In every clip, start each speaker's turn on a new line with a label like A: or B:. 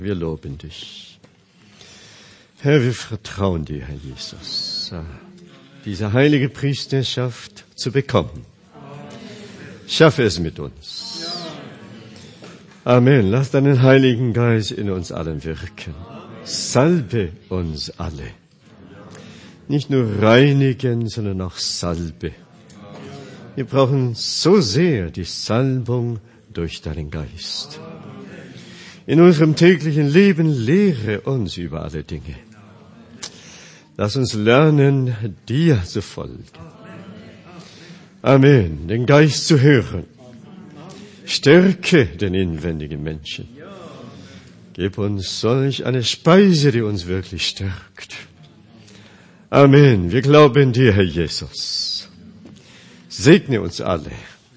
A: Wir loben dich. Herr, wir vertrauen dir, Herr Jesus, diese heilige Priesterschaft zu bekommen. Schaffe es mit uns. Amen. Lass deinen Heiligen Geist in uns allen wirken. Salbe uns alle. Nicht nur reinigen, sondern auch salbe. Wir brauchen so sehr die Salbung durch deinen Geist. In unserem täglichen Leben lehre uns über alle Dinge. Lass uns lernen, dir zu folgen. Amen. Den Geist zu hören. Stärke den inwendigen Menschen. Gib uns solch eine Speise, die uns wirklich stärkt. Amen. Wir glauben dir, Herr Jesus. Segne uns alle.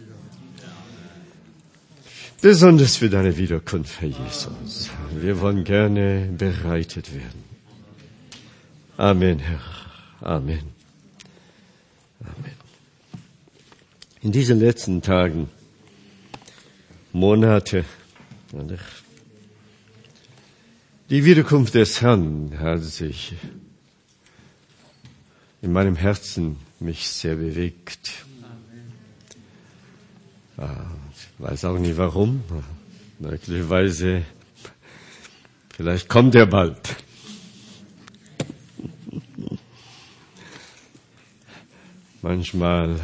A: Besonders für deine Wiederkunft, Herr Jesus. Wir wollen gerne bereitet werden. Amen, Herr. Amen. Amen. In diesen letzten Tagen, Monate, die Wiederkunft des Herrn hat sich in meinem Herzen mich sehr bewegt. Ich weiß auch nicht warum. Möglicherweise, vielleicht kommt er bald. Manchmal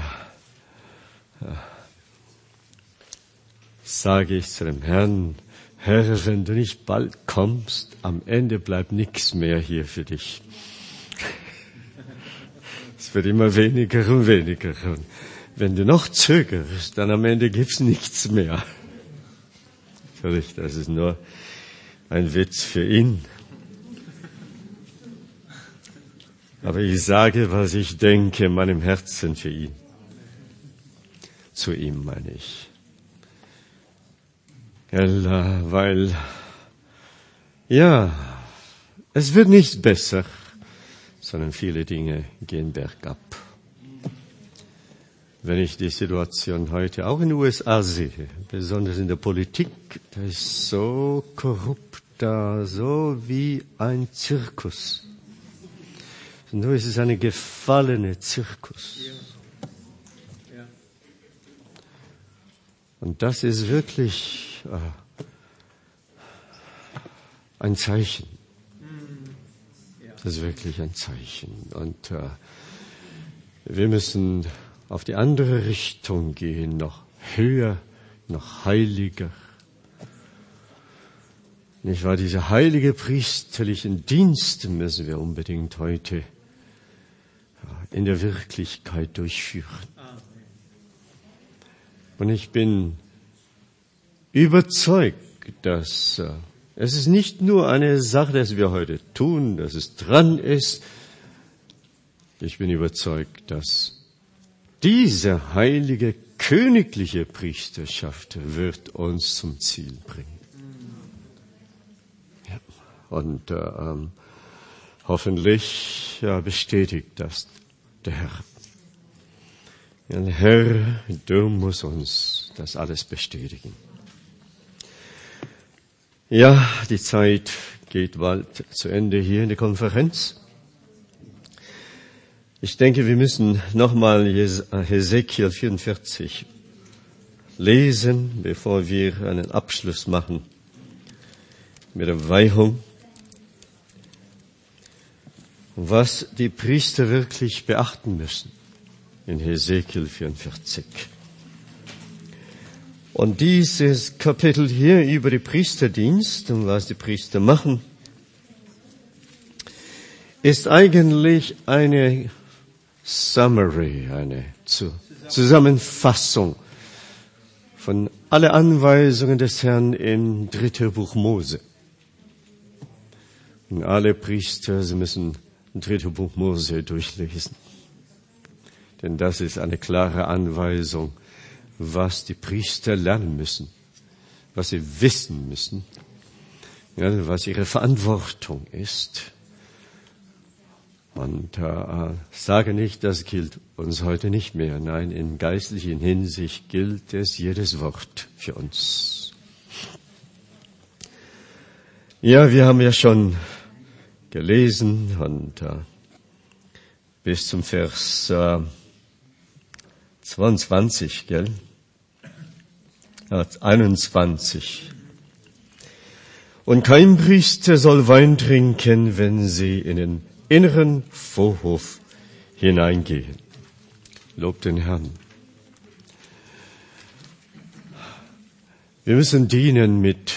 A: sage ich zu dem Herrn, Herr, wenn du nicht bald kommst, am Ende bleibt nichts mehr hier für dich. Es wird immer weniger und weniger. Und wenn du noch zögerst, dann am Ende gibt's nichts mehr. Natürlich, das ist nur ein Witz für ihn. Aber ich sage, was ich denke in meinem Herzen für ihn. Zu ihm meine ich. Weil, es wird nicht besser, sondern viele Dinge gehen bergab. Wenn ich die Situation heute auch in den USA sehe, besonders in der Politik, da ist so korrupt da, so wie ein Zirkus. Nur ist es eine gefallene Zirkus. Und das ist wirklich ein Zeichen. Das ist wirklich ein Zeichen. Und wir müssen auf die andere Richtung gehen, noch höher, noch heiliger. Nicht wahr? Diese heilige priesterlichen Dienste müssen wir unbedingt heute in der Wirklichkeit durchführen. Und ich bin überzeugt, dass es ist nicht nur eine Sache, dass wir heute tun, dass es dran ist. Ich bin überzeugt, dass diese heilige königliche Priesterschaft wird uns zum Ziel bringen. Ja. Und hoffentlich bestätigt das der Herr. Ja, Herr, du musst uns das alles bestätigen. Ja, die Zeit geht bald zu Ende hier in der Konferenz. Ich denke, wir müssen nochmal Hesekiel 44 lesen, bevor wir einen Abschluss machen mit der Weihung. Was die Priester wirklich beachten müssen in Hesekiel 44. Und dieses Kapitel hier über die Priesterdienst und was die Priester machen, ist eigentlich eine Summary, eine Zusammenfassung von alle Anweisungen des Herrn im 3. Buch Mose. Und alle Priester, sie müssen das 3. Buch Mose durchlesen. Denn das ist eine klare Anweisung, was die Priester lernen müssen, was sie wissen müssen, ja, was ihre Verantwortung ist. Und sage nicht, das gilt uns heute nicht mehr. Nein, in geistlicher Hinsicht gilt es jedes Wort für uns. Ja, wir haben ja schon gelesen und bis zum Vers 22, gell? 21. Und kein Priester soll Wein trinken, wenn sie in den inneren Vorhof hineingehen. Lob den Herrn. Wir müssen dienen mit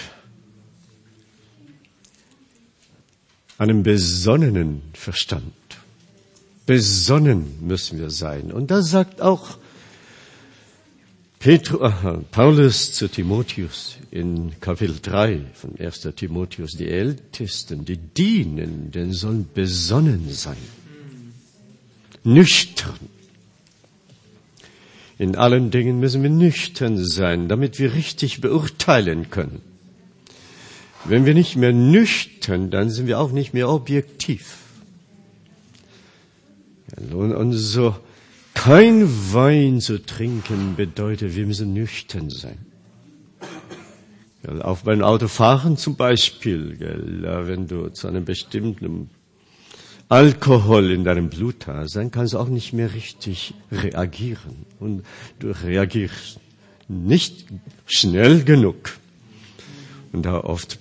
A: einem besonnenen Verstand. Besonnen müssen wir sein. Und da sagt auch Paulus zu Timotheus in Kapitel 3 von 1. Timotheus, die Ältesten, die Dienenden sollen besonnen sein. Nüchtern. In allen Dingen müssen wir nüchtern sein, damit wir richtig beurteilen können. Wenn wir nicht mehr nüchtern, dann sind wir auch nicht mehr objektiv. Und so kein Wein zu trinken bedeutet, wir müssen nüchtern sein. Auch beim Autofahren zum Beispiel, wenn du zu einem bestimmten Alkohol in deinem Blut hast, dann kannst du auch nicht mehr richtig reagieren. Und du reagierst nicht schnell genug. Und da oft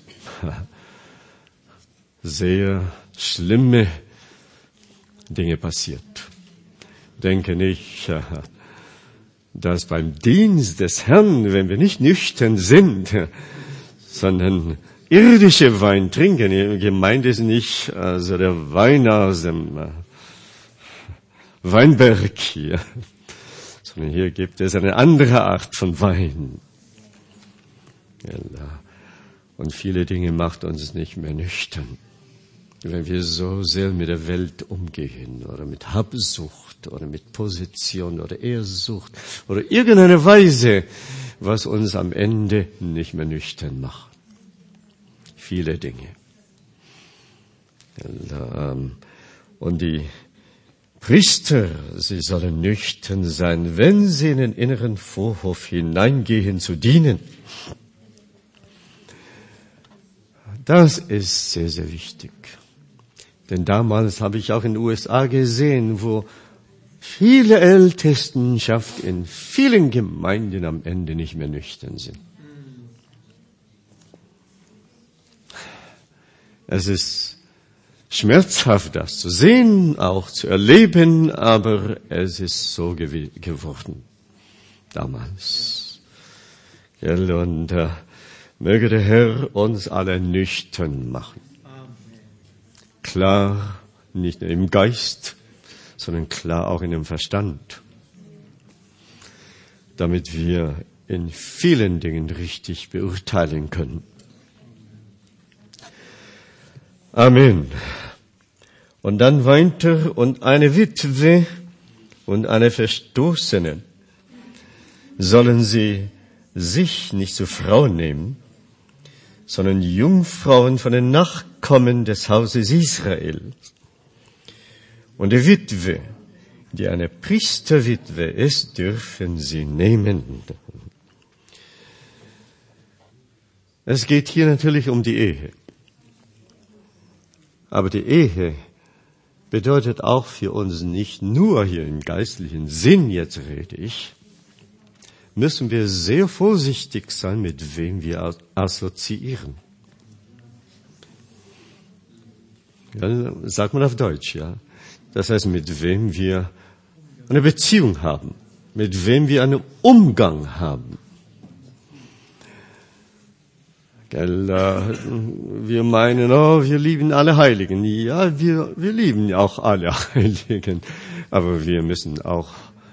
A: sehr schlimme Dinge passiert. Denke nicht, dass beim Dienst des Herrn, wenn wir nicht nüchtern sind, sondern irdische Wein trinken, gemeint ist nicht also der Wein aus dem Weinberg hier, sondern hier gibt es eine andere Art von Wein. Und viele Dinge macht uns nicht mehr nüchtern. Wenn wir so sehr mit der Welt umgehen oder mit Habsucht oder mit Position oder Ehrsucht oder irgendeine Weise, was uns am Ende nicht mehr nüchtern macht. Viele Dinge. Und die Priester, sie sollen nüchtern sein, wenn sie in den inneren Vorhof hineingehen zu dienen. Das ist sehr, sehr wichtig. Denn damals habe ich auch in den USA gesehen, wo viele Ältestenschaft in vielen Gemeinden am Ende nicht mehr nüchtern sind. Es ist schmerzhaft, das zu sehen, auch zu erleben, aber es ist so geworden damals. Und möge der Herr uns alle nüchtern machen. Klar, nicht nur im Geist, sondern klar auch in dem Verstand, damit wir in vielen Dingen richtig beurteilen können. Amen. Und dann weint er, und eine Witwe und eine Verstoßene sollen sie sich nicht zur Frau nehmen, sondern Jungfrauen von den Nachkommen des Hauses Israel. Und die Witwe, die eine Priesterwitwe ist, dürfen sie nehmen. Es geht hier natürlich um die Ehe. Aber die Ehe bedeutet auch für uns nicht nur hier im geistlichen Sinn, jetzt rede ich, müssen wir sehr vorsichtig sein, mit wem wir assoziieren. Ja, sagt man auf Deutsch, ja. Das heißt, mit wem wir eine Beziehung haben, mit wem wir einen Umgang haben. Wir meinen, wir lieben alle Heiligen. Ja, wir lieben auch alle Heiligen. Aber wir müssen auch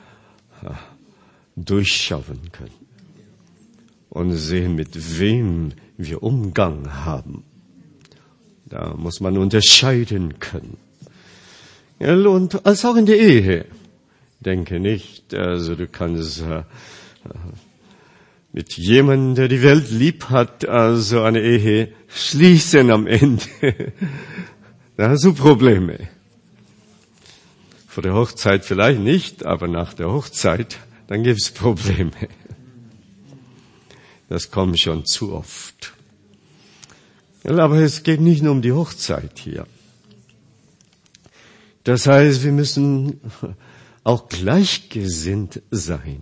A: durchschauen können und sehen, mit wem wir Umgang haben. Da muss man unterscheiden können. Ja, und als auch in der Ehe. Denke nicht, also du kannst mit jemandem, der die Welt lieb hat, also eine Ehe schließen am Ende. Da hast du Probleme. Vor der Hochzeit vielleicht nicht, aber nach der Hochzeit, dann gibt es Probleme. Das kommt schon zu oft. Aber es geht nicht nur um die Hochzeit hier. Das heißt, wir müssen auch gleichgesinnt sein.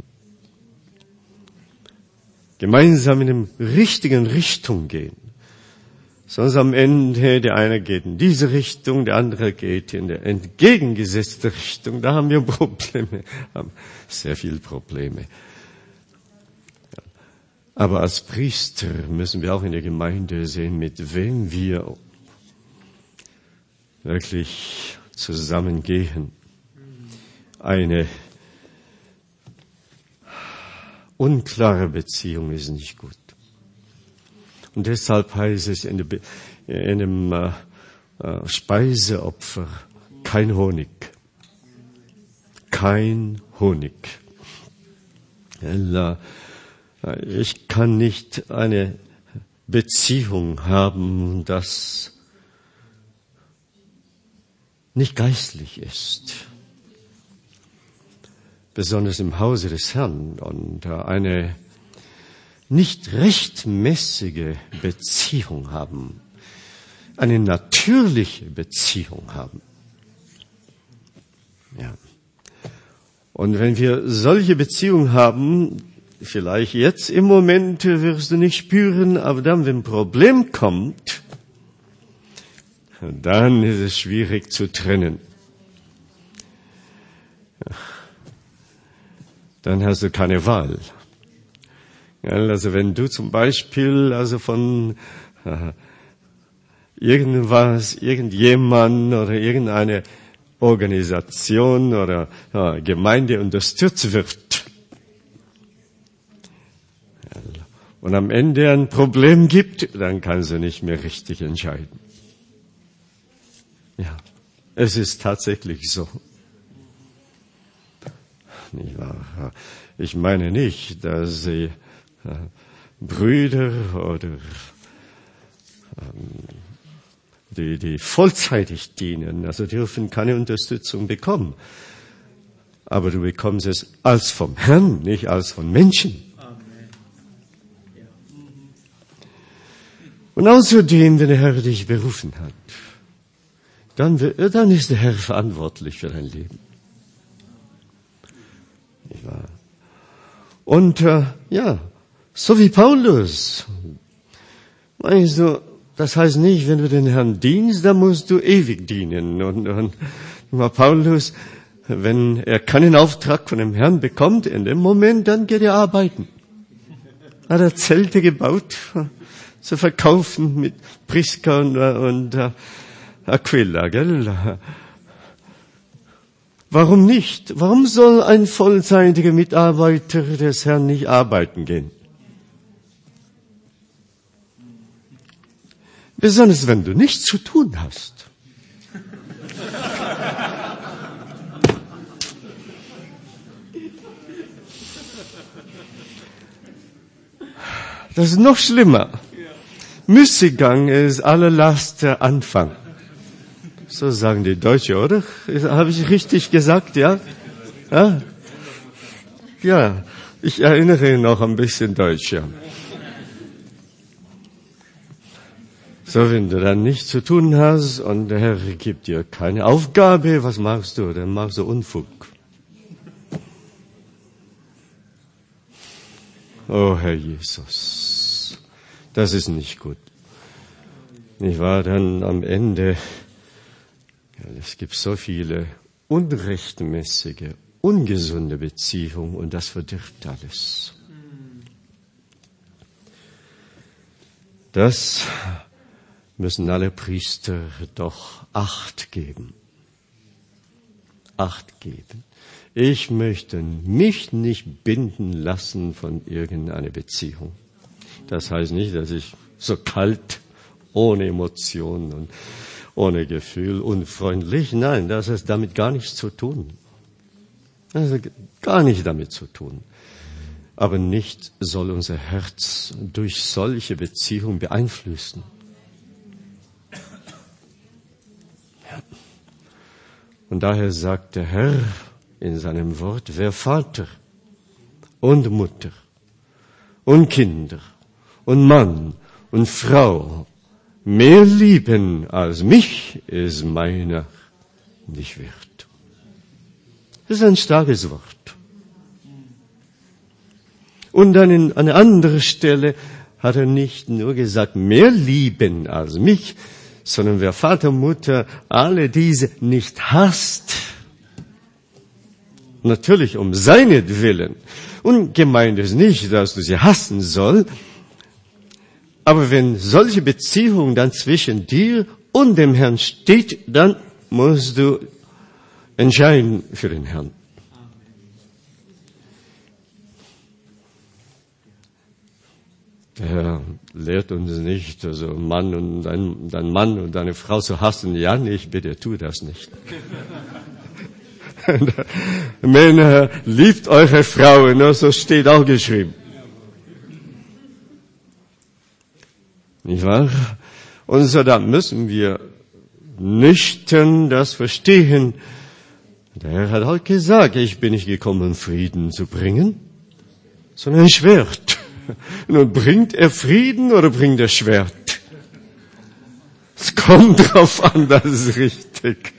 A: Gemeinsam in der richtigen Richtung gehen. Sonst am Ende, der eine geht in diese Richtung, der andere geht in der entgegengesetzte Richtung. Da haben wir Probleme, haben sehr viele Probleme. Aber als Priester müssen wir auch in der Gemeinde sehen, mit wem wir wirklich zusammengehen. Eine unklare Beziehung ist nicht gut. Und deshalb heißt es in einem Speiseopfer kein Honig. Kein Honig. Ich kann nicht eine Beziehung haben, das nicht geistlich ist. Besonders im Hause des Herrn. Und eine nicht rechtmäßige Beziehung haben. Eine natürliche Beziehung haben. Ja. Und wenn wir solche Beziehungen haben, vielleicht jetzt im Moment wirst du nicht spüren, aber dann, wenn ein Problem kommt, dann ist es schwierig zu trennen. Dann hast du keine Wahl. Also wenn du zum Beispiel von irgendjemand oder irgendeine Organisation oder Gemeinde unterstützt wird und am Ende ein Problem gibt, dann kannst du nicht mehr richtig entscheiden. Ja, es ist tatsächlich so. Nicht wahr? Ich meine nicht, dass sie Brüder oder die vollzeitig dienen, also dürfen keine Unterstützung bekommen. Aber du bekommst es als vom Herrn, nicht als von Menschen. Und außerdem, wenn der Herr dich berufen hat, dann ist der Herr verantwortlich für dein Leben. Nicht wahr? Und so wie Paulus. Weißt du, das heißt nicht, wenn du den Herrn dienst, dann musst du ewig dienen. Und Paulus, wenn er keinen Auftrag von dem Herrn bekommt, in dem Moment, dann geht er arbeiten. Hat er Zelte gebaut, zu verkaufen mit Priska und Aquila, gell? Warum nicht? Warum soll ein vollzeitiger Mitarbeiter des Herrn nicht arbeiten gehen? Besonders wenn du nichts zu tun hast. Das ist noch schlimmer. Müßiggang ist allerletzter Anfang. So sagen die Deutschen, oder? Habe ich richtig gesagt, ja? Ja, ich erinnere noch ein bisschen Deutsch, ja. So, wenn du dann nichts zu tun hast und der Herr gibt dir keine Aufgabe, was machst du? Dann machst du Unfug. Oh, Herr Jesus, das ist nicht gut. Nicht wahr? Dann am Ende, es gibt so viele unrechtmäßige, ungesunde Beziehungen und das verdirbt alles. Das müssen alle Priester doch Acht geben. Acht geben. Ich möchte mich nicht binden lassen von irgendeiner Beziehung. Das heißt nicht, dass ich so kalt, ohne Emotionen und ohne Gefühl, unfreundlich. Nein, das hat damit gar nichts zu tun. Das hat gar nichts damit zu tun. Aber nicht soll unser Herz durch solche Beziehungen beeinflussen. Und daher sagt der Herr in seinem Wort, wer Vater und Mutter und Kinder und Mann und Frau mehr lieben als mich ist meiner nicht wert. Das ist ein starkes Wort. Und dann an einer anderen Stelle hat er nicht nur gesagt, mehr lieben als mich, sondern wer Vater, Mutter, alle diese nicht hasst, natürlich um seinetwillen. Und gemeint ist nicht, dass du sie hassen sollst, aber wenn solche Beziehungen dann zwischen dir und dem Herrn steht, dann musst du entscheiden für den Herrn. Er lehrt uns nicht, also Mann und dein Mann und deine Frau zu hassen. Ja, nicht, bitte, tu das nicht. Männer, liebt eure Frauen, so steht auch geschrieben. Nicht wahr? Und so, da müssen wir nüchtern das verstehen. Der Herr hat auch gesagt, ich bin nicht gekommen, um Frieden zu bringen, sondern ein Schwert. Nun, bringt er Frieden oder bringt er Schwert? Es kommt drauf an, das ist richtig.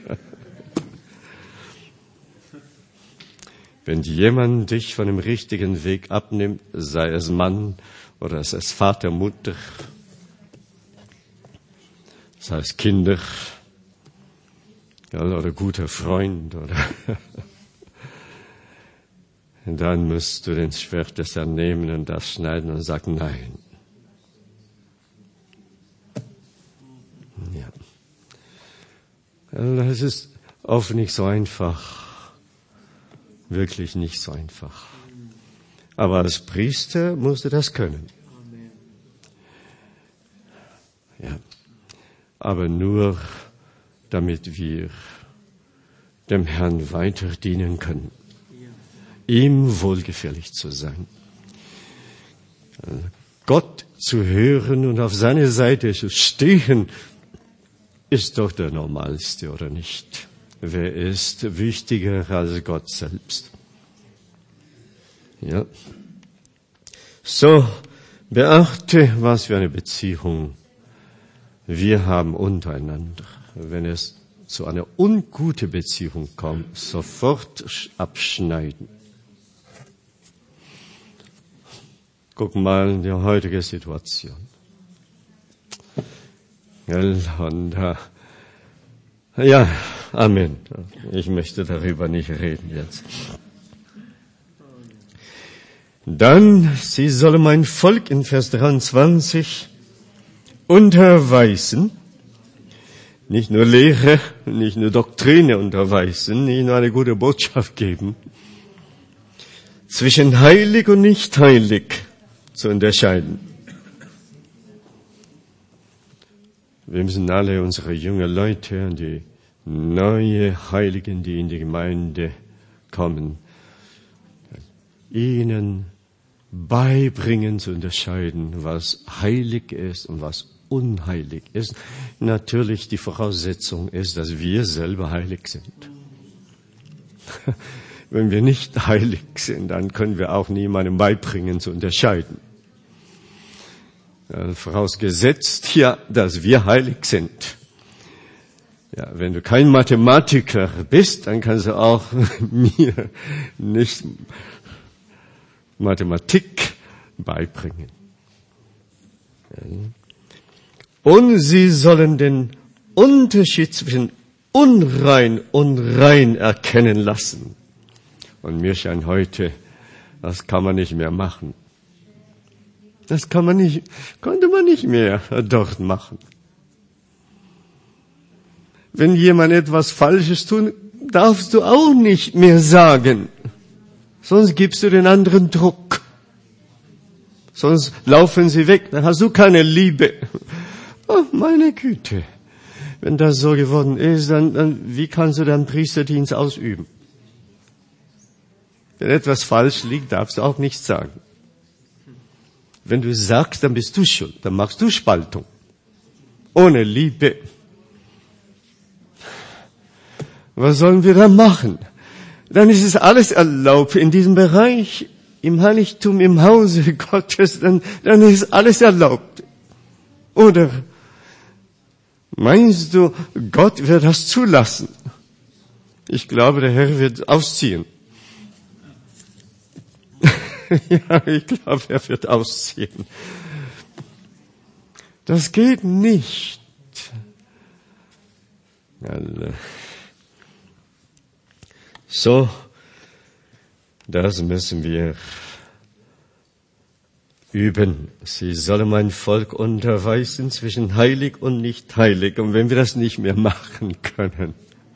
A: Wenn jemand dich von dem richtigen Weg abnimmt, sei es Mann oder sei es Vater, Mutter, sei es Kinder oder guter Freund, oder dann musst du den Schwert des Herrn nehmen und das schneiden und sagen, nein. Ja. Das ist oft nicht so einfach. Wirklich nicht so einfach. Aber als Priester musst du das können. Ja. Aber nur, damit wir dem Herrn weiter dienen können. Ihm wohlgefällig zu sein. Gott zu hören und auf seine Seite zu stehen, ist doch der Normalste, oder nicht? Wer ist wichtiger als Gott selbst? Ja. So, beachte, was für eine Beziehung wir haben untereinander. Wenn es zu einer unguten Beziehung kommt, sofort abschneiden. Guck mal in die heutige Situation. Und ja, Amen. Ich möchte darüber nicht reden jetzt. Dann, sie sollen mein Volk in Vers 23 unterweisen, nicht nur Lehre, nicht nur Doktrine unterweisen, nicht nur eine gute Botschaft geben, zwischen heilig und nicht heilig zu unterscheiden. Wir müssen alle unsere jungen Leute, die neue Heiligen, die in die Gemeinde kommen, ihnen beibringen zu unterscheiden, was heilig ist und was unheilig ist. Natürlich die Voraussetzung ist, dass wir selber heilig sind. Wenn wir nicht heilig sind, dann können wir auch niemandem beibringen zu unterscheiden. Vorausgesetzt ja, dass wir heilig sind. Ja, wenn du kein Mathematiker bist, dann kannst du auch mir nicht Mathematik beibringen. Und sie sollen den Unterschied zwischen unrein und rein erkennen lassen. Und mir scheint heute, das kann man nicht mehr machen. Das konnte man nicht mehr dort machen. Wenn jemand etwas Falsches tut, darfst du auch nicht mehr sagen. Sonst gibst du den anderen Druck. Sonst laufen sie weg, dann hast du keine Liebe. Oh, meine Güte. Wenn das so geworden ist, dann wie kannst du deinen Priesterdienst ausüben? Wenn etwas falsch liegt, darfst du auch nichts sagen. Wenn du sagst, dann bist du schuld, dann machst du Spaltung. Ohne Liebe. Was sollen wir da machen? Dann ist es alles erlaubt in diesem Bereich, im Heiligtum, im Hause Gottes, dann ist alles erlaubt. Oder Meinst du, Gott wird das zulassen? Ich glaube, der Herr wird ausziehen. Ja, ich glaube, er wird ausziehen. Das geht nicht. So, das müssen wir üben. Sie sollen mein Volk unterweisen zwischen heilig und nicht heilig. Und wenn wir das nicht mehr machen können,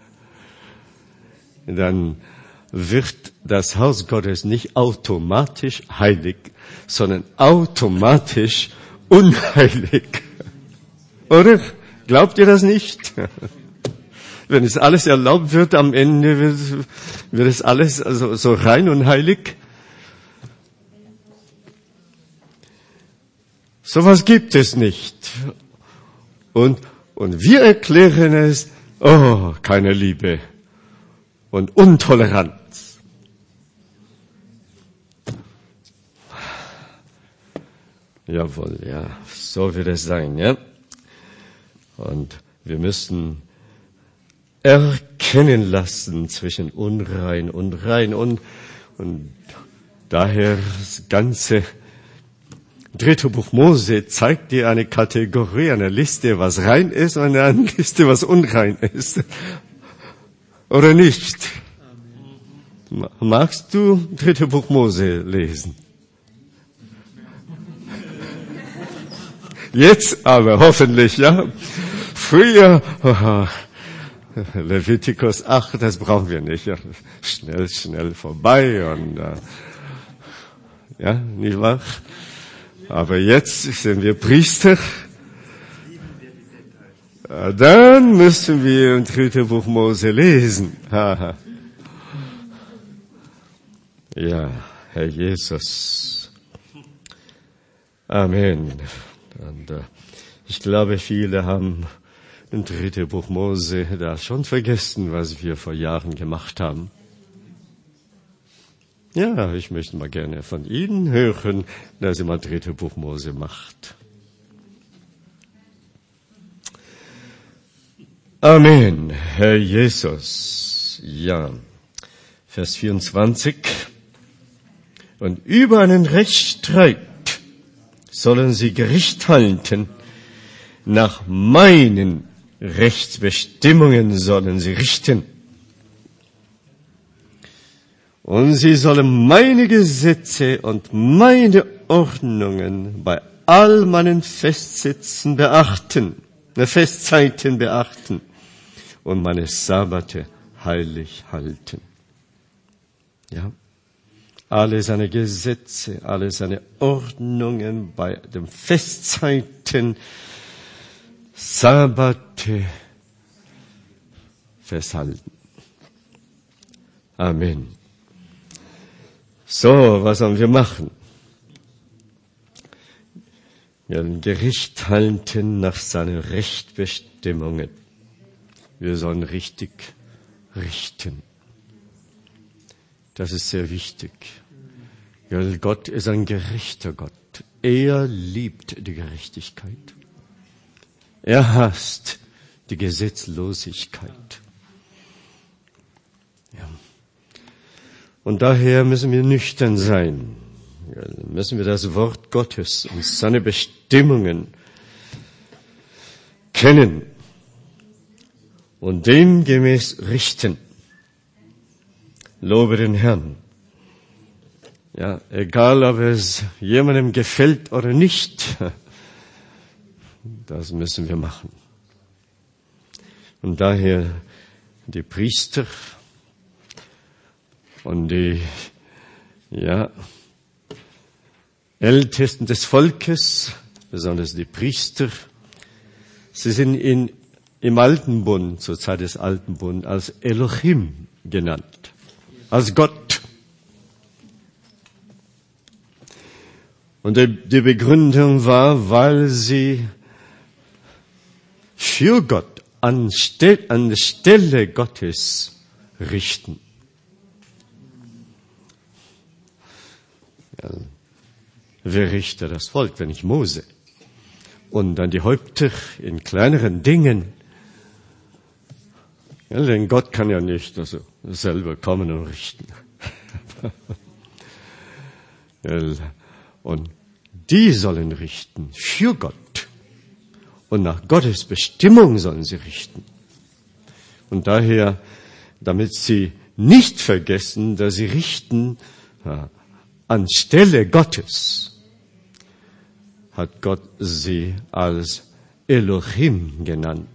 A: dann wird das Haus Gottes nicht automatisch heilig, sondern automatisch unheilig. Oder? Glaubt ihr das nicht? Wenn es alles erlaubt wird, am Ende wird es alles also so rein und heilig. Sowas gibt es nicht. Und wir erklären es, keine Liebe und Untoleranz. Jawohl, ja, so wird es sein, ja. Und wir müssen erkennen lassen zwischen unrein und rein und daher das ganze 3. Buch Mose zeigt dir eine Kategorie, eine Liste, was rein ist und eine Liste, was unrein ist. Oder nicht? Magst du 3. Buch Mose lesen? Jetzt aber, hoffentlich, ja. Früher, Levitikus 8, das brauchen wir nicht. Ja. Schnell vorbei und, ja, nicht wahr? Aber jetzt sind wir Priester. Dann müssen wir im 3. Buch Mose lesen. Ja, Herr Jesus. Amen. Und ich glaube, viele haben im 3. Buch Mose da schon vergessen, was wir vor Jahren gemacht haben. Ja, ich möchte mal gerne von Ihnen hören, dass ihr mal 3. Buch Mose macht. Amen, Herr Jesus. Ja, Vers 24. Und über einen Rechtsstreit sollen sie Gericht halten. Nach meinen Rechtsbestimmungen sollen sie richten. Und sie sollen meine Gesetze und meine Ordnungen bei all meinen Festzeiten beachten und meine Sabbate heilig halten. Ja. Alle seine Gesetze, alle seine Ordnungen bei den Festzeiten, Sabbate festhalten. Amen. So, was sollen wir machen? Wir sollen Gericht halten nach seinen Rechtsbestimmungen. Wir sollen richtig richten. Das ist sehr wichtig. Weil Gott ist ein gerechter Gott. Er liebt die Gerechtigkeit. Er hasst die Gesetzlosigkeit. Ja. Und daher müssen wir nüchtern sein. Ja, müssen wir das Wort Gottes und seine Bestimmungen kennen und demgemäß richten. Lobe den Herrn. Ja, egal ob es jemandem gefällt oder nicht, das müssen wir machen. Und daher die Priester und die, Ältesten des Volkes, besonders die Priester, sie sind im Alten Bund, zur Zeit des Alten Bundes, als Elohim genannt, als Gott. Und die Begründung war, weil sie für Gott an der Stelle Gottes richten. Ja, wer richtet das Volk, wenn nicht Mose? und dann die Häupter in kleineren Dingen. Ja, denn Gott kann ja nicht selber kommen und richten. Und die sollen richten für Gott. Und nach Gottes Bestimmung sollen sie richten. Und daher, damit sie nicht vergessen, dass sie richten anstelle Gottes, hat Gott sie als Elohim genannt.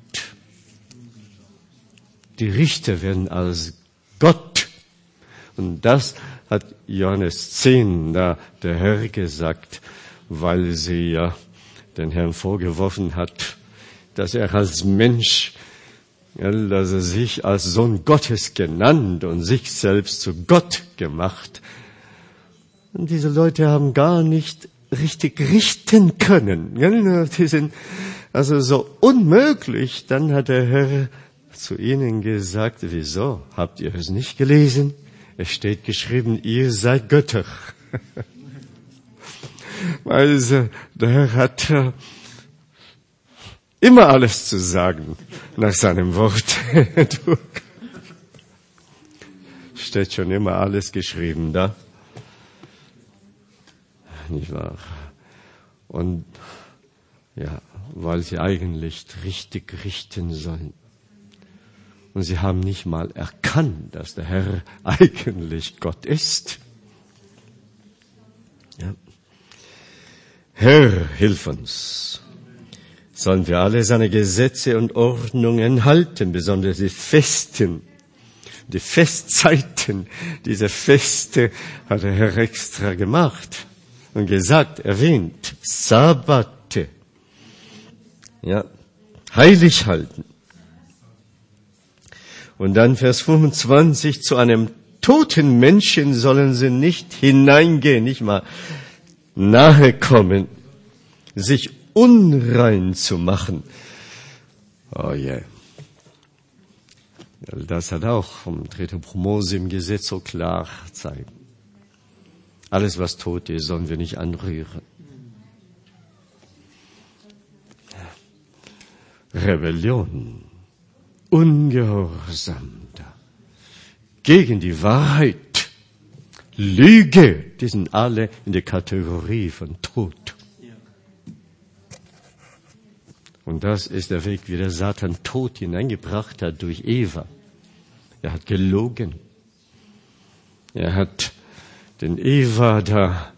A: Die Richter werden als Gott. Und das hat Johannes 10 da der Herr gesagt, weil sie ja den Herrn vorgeworfen hat, dass er als Mensch, dass er sich als Sohn Gottes genannt und sich selbst zu Gott gemacht. Und diese Leute haben gar nicht richtig richten können. Die sind also so unmöglich. Dann hat der Herr zu ihnen gesagt, wieso? Habt ihr es nicht gelesen? Es steht geschrieben, ihr seid Götter. Weil der Herr hat immer alles zu sagen nach seinem Wort. Steht schon immer alles geschrieben da. Nicht wahr? Und ja, weil sie eigentlich richtig richten sollen. Und sie haben nicht mal erkannt, dass der Herr eigentlich Gott ist. Ja. Herr, hilf uns. Sollen wir alle seine Gesetze und Ordnungen halten, besonders die Festen, die Festzeiten. Diese Feste hat der Herr extra gemacht und gesagt, erwähnt, Sabbate. Ja, heilig halten. Und dann Vers 25, zu einem toten Menschen sollen sie nicht hineingehen, nicht mal nahe kommen, sich unrein zu machen. Oh yeah. Das hat auch vom 3. Mose im Gesetz so klar zeigen. Alles, was tot ist, sollen wir nicht anrühren. Rebellion, Ungehorsam, gegen die Wahrheit, Lüge, die sind alle in der Kategorie von Tod. Und das ist der Weg, wie der Satan Tod hineingebracht hat durch Eva. Er hat gelogen. Er hat den Eva da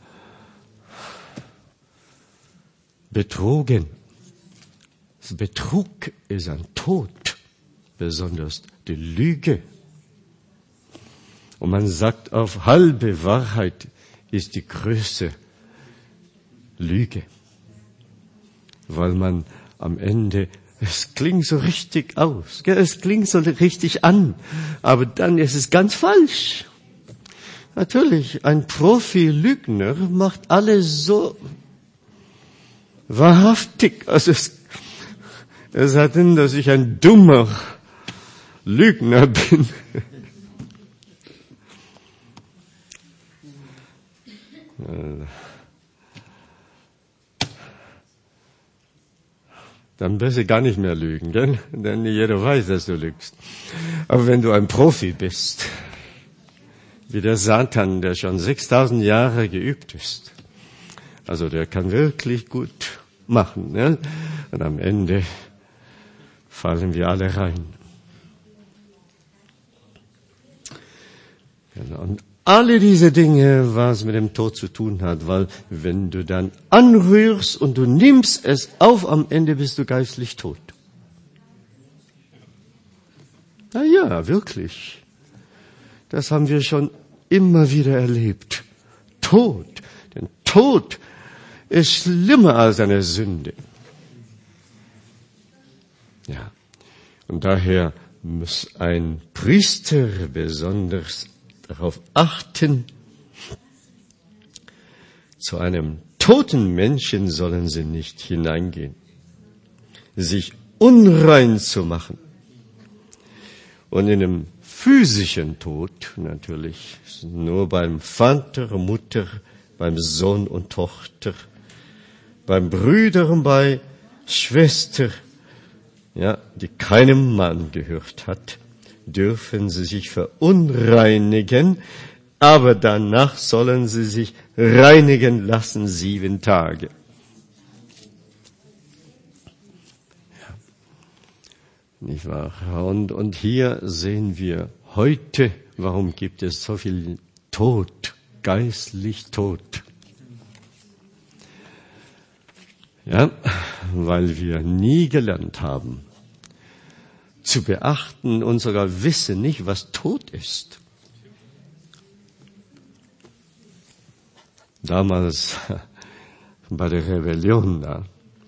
A: betrogen. Das Betrug ist ein Tod, besonders die Lüge. Und man sagt, auf halbe Wahrheit ist die größte Lüge. Weil man am Ende, es klingt so richtig aus, es klingt so richtig an, aber dann ist es ganz falsch. Natürlich, ein Profi-Lügner macht alles so wahrhaftig. Also es hat denn, dass ich ein dummer Lügner bin. Dann besser gar nicht mehr lügen, denn jeder weiß, dass du lügst. Aber wenn du ein Profi bist, wie der Satan, der schon 6000 Jahre geübt ist, also der kann wirklich gut machen, ne? Und am Ende fallen wir alle rein. Und alle diese Dinge, was mit dem Tod zu tun hat, weil wenn du dann anrührst und du nimmst es auf, am Ende bist du geistlich tot. Na ja, wirklich. Das haben wir schon immer wieder erlebt. Tod. Denn Tod ist schlimmer als eine Sünde. Ja. Und daher muss ein Priester besonders darauf achten, zu einem toten Menschen sollen sie nicht hineingehen, sich unrein zu machen. Und in einem physischen Tod natürlich, nur beim Vater, Mutter, beim Sohn und Tochter, beim Brüder und bei Schwester, ja, die keinem Mann gehört hat, dürfen sie sich verunreinigen, aber danach sollen sie sich reinigen lassen 7 Tage. Ja. Nicht wahr? Und hier sehen wir heute, warum gibt es so viel Tod, geistlich Tod? Ja, weil wir nie gelernt haben, zu beachten und sogar wissen nicht, was Tod ist. Damals bei der Rebellion da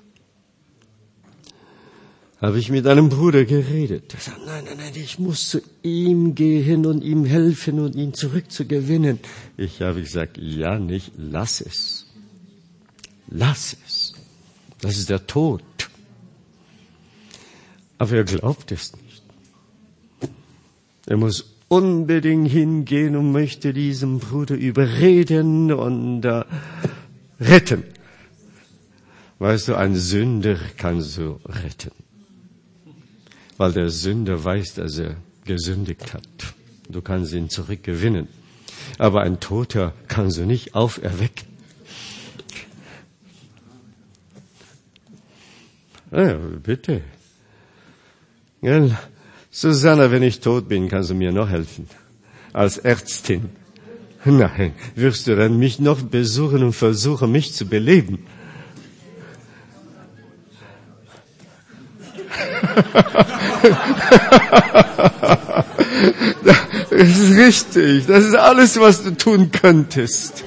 A: habe ich mit einem Bruder geredet. Er sagte, nein, ich muss zu ihm gehen und ihm helfen und ihn zurückzugewinnen. Ich habe gesagt, ja nicht, lass es. Lass es. Das ist der Tod. Aber er glaubt es nicht. Er muss unbedingt hingehen und möchte diesen Bruder überreden und retten. Weißt du, ein Sünder kannst du retten. Weil der Sünder weiß, dass er gesündigt hat. Du kannst ihn zurückgewinnen. Aber ein Toter kannst du nicht auferwecken. Ja, bitte. Ja, Susanna, wenn ich tot bin, kannst du mir noch helfen. Als Ärztin. Nein, wirst du dann mich noch besuchen und versuchen, mich zu beleben? Das ist richtig. Das ist alles, was du tun könntest.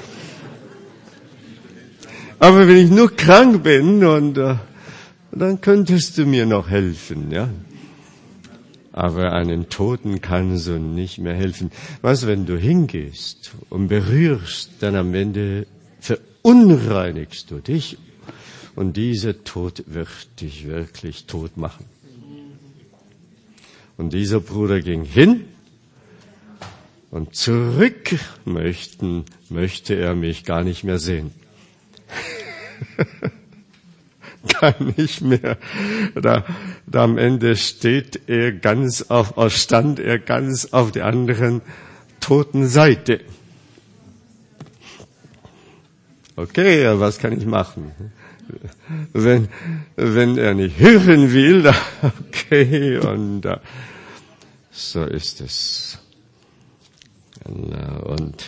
A: Aber wenn ich nur krank bin und dann könntest du mir noch helfen, ja. Aber einem Toten kannst du nicht mehr helfen. Weißt du, wenn du hingehst und berührst, dann am Ende verunreinigst du dich und dieser Tod wird dich wirklich tot machen. Und dieser Bruder ging hin und zurück möchte er mich gar nicht mehr sehen. Gar nicht mehr. Da am Ende stand er ganz auf der anderen toten Seite. Okay, was kann ich machen? Wenn er nicht hören will, okay, und so ist es. Und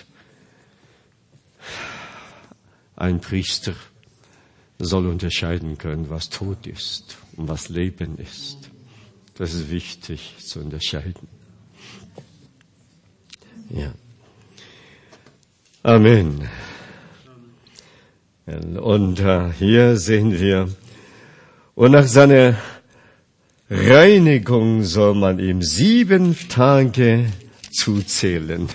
A: ein Priester soll unterscheiden können, was Tod ist und was Leben ist. Das ist wichtig zu unterscheiden. Ja. Amen. Und hier sehen wir, und nach seiner Reinigung soll man ihm 7 Tage zuzählen.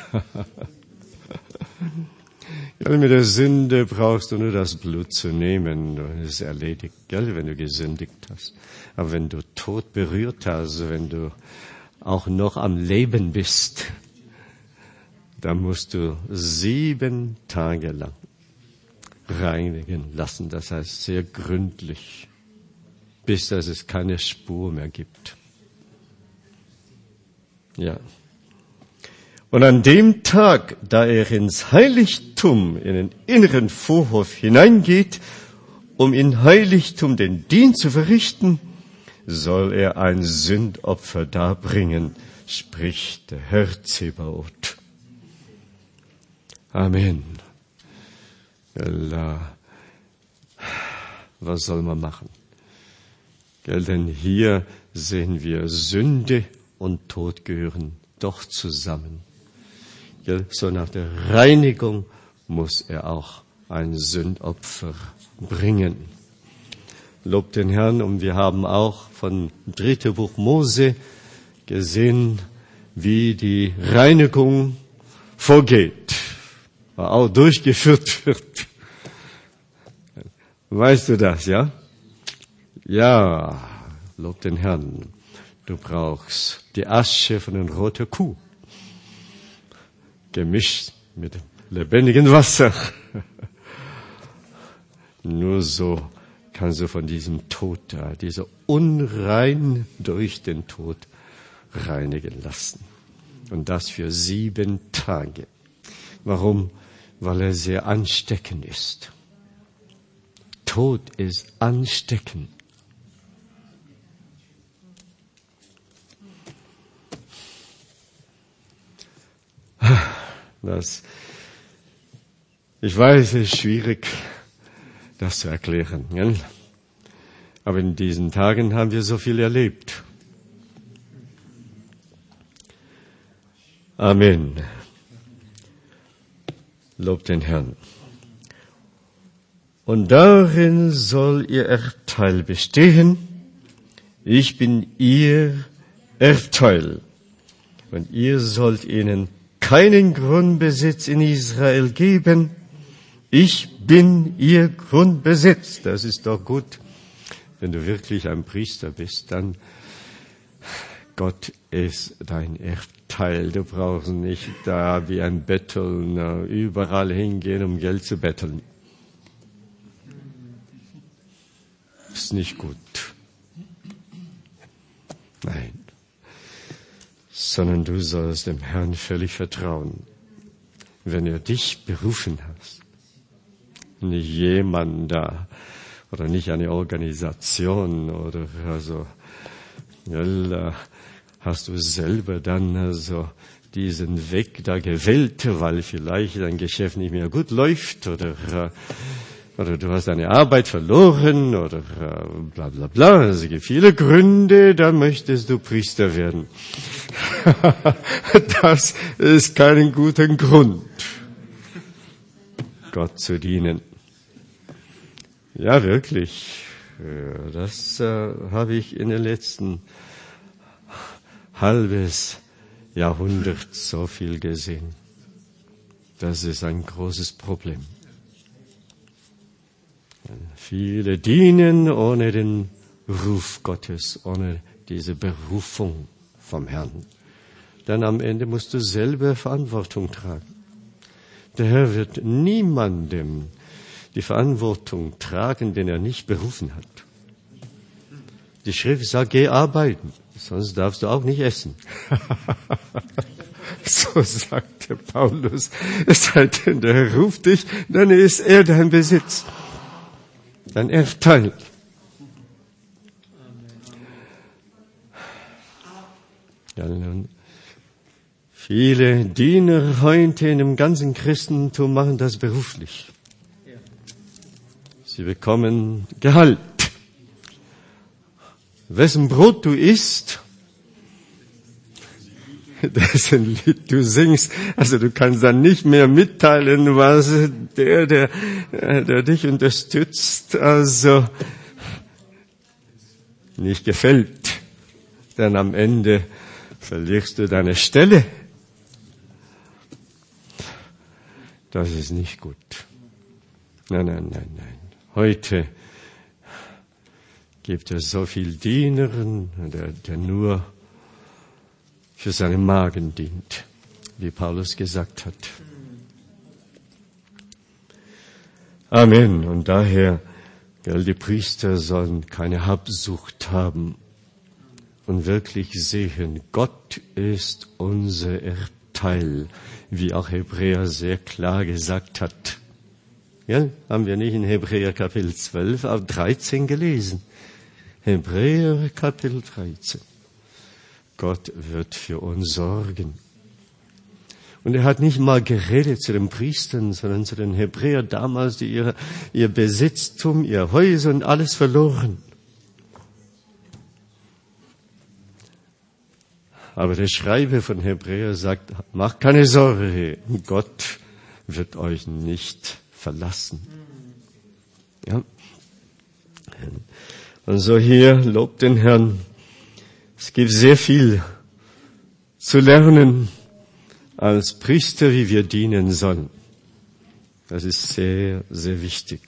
A: Ja, mit der Sünde brauchst du nur das Blut zu nehmen, es ist erledigt, gell, wenn du gesündigt hast. Aber wenn du Tod berührt hast, wenn du auch noch am Leben bist, dann musst du 7 Tage lang reinigen lassen, das heißt sehr gründlich, bis dass es keine Spur mehr gibt. Ja. Und an dem Tag, da er ins Heiligtum, in den inneren Vorhof hineingeht, um im Heiligtum den Dienst zu verrichten, soll er ein Sündopfer darbringen, spricht der Herr Zebaoth. Amen. Was soll man machen? Denn hier sehen wir, Sünde und Tod gehören doch zusammen. So nach der Reinigung muss er auch ein Sündopfer bringen. Lob den Herrn, und wir haben auch von 3. Buch Mose gesehen, wie die Reinigung vorgeht, auch durchgeführt wird. Weißt du das, ja? Ja, lob den Herrn. Du brauchst die Asche von einer roten Kuh, gemischt mit lebendigem Wasser. Nur so kannst du von diesem Tod da, dieser unrein durch den Tod reinigen lassen. Und das für 7 Tage. Warum? Weil er sehr ansteckend ist. Tod ist ansteckend. Ich weiß, es ist schwierig, das zu erklären. Gell? Aber in diesen Tagen haben wir so viel erlebt. Amen. Lobt den Herrn. Und darin soll ihr Erbteil bestehen. Ich bin ihr Erbteil. Und ihr sollt ihnen keinen Grundbesitz in Israel geben. Ich bin ihr Grundbesitz. Das ist doch gut. Wenn du wirklich ein Priester bist, dann Gott ist dein Erbteil. Du brauchst nicht da wie ein Betteln überall hingehen, um Geld zu betteln. Ist nicht gut. Nein. Sondern du sollst dem Herrn völlig vertrauen. Wenn er dich berufen hat, nicht jemand da oder nicht eine Organisation oder also, ja, hast du selber dann also diesen Weg da gewählt, weil vielleicht dein Geschäft nicht mehr gut läuft oder du hast deine Arbeit verloren oder bla bla bla. Es gibt viele Gründe, da möchtest du Priester werden. Das ist kein guter Grund, Gott zu dienen. Ja, wirklich. Das habe ich in den letzten halbes Jahrhundert so viel gesehen. Das ist ein großes Problem. Viele dienen ohne den Ruf Gottes, ohne diese Berufung vom Herrn. Dann am Ende musst du selber Verantwortung tragen. Der Herr wird niemandem die Verantwortung tragen, den er nicht berufen hat. Die Schrift sagt, geh arbeiten, sonst darfst du auch nicht essen. So sagte Paulus, es sei denn, der Herr ruft dich, dann ist er dein Besitz, dein Erbteil. Ja, nun, viele Diener heute in dem ganzen Christentum machen das beruflich. Sie bekommen Gehalt. Wessen Brot du isst, dessen Lied du singst, also du kannst dann nicht mehr mitteilen, was der dich unterstützt, also nicht gefällt. Denn am Ende verlierst du deine Stelle. Das ist nicht gut. Nein. Heute gibt es so viel Diener, der nur für seinen Magen dient, wie Paulus gesagt hat. Amen. Und daher, die Priester sollen keine Habsucht haben und wirklich sehen, Gott ist unser Erbteil, wie auch Hebräer sehr klar gesagt hat. Ja, haben wir nicht in Hebräer Kapitel 12, ab 13 gelesen. Hebräer Kapitel 13. Gott wird für uns sorgen. Und er hat nicht mal geredet zu den Priestern, sondern zu den Hebräern damals, die ihr Besitztum, ihr Häuser und alles verloren. Aber der Schreiber von Hebräer sagt, macht keine Sorge, Gott wird euch nicht verlassen. Ja. Und so hier, lobt den Herrn. Es gibt sehr viel zu lernen als Priester, wie wir dienen sollen. Das ist sehr, sehr wichtig.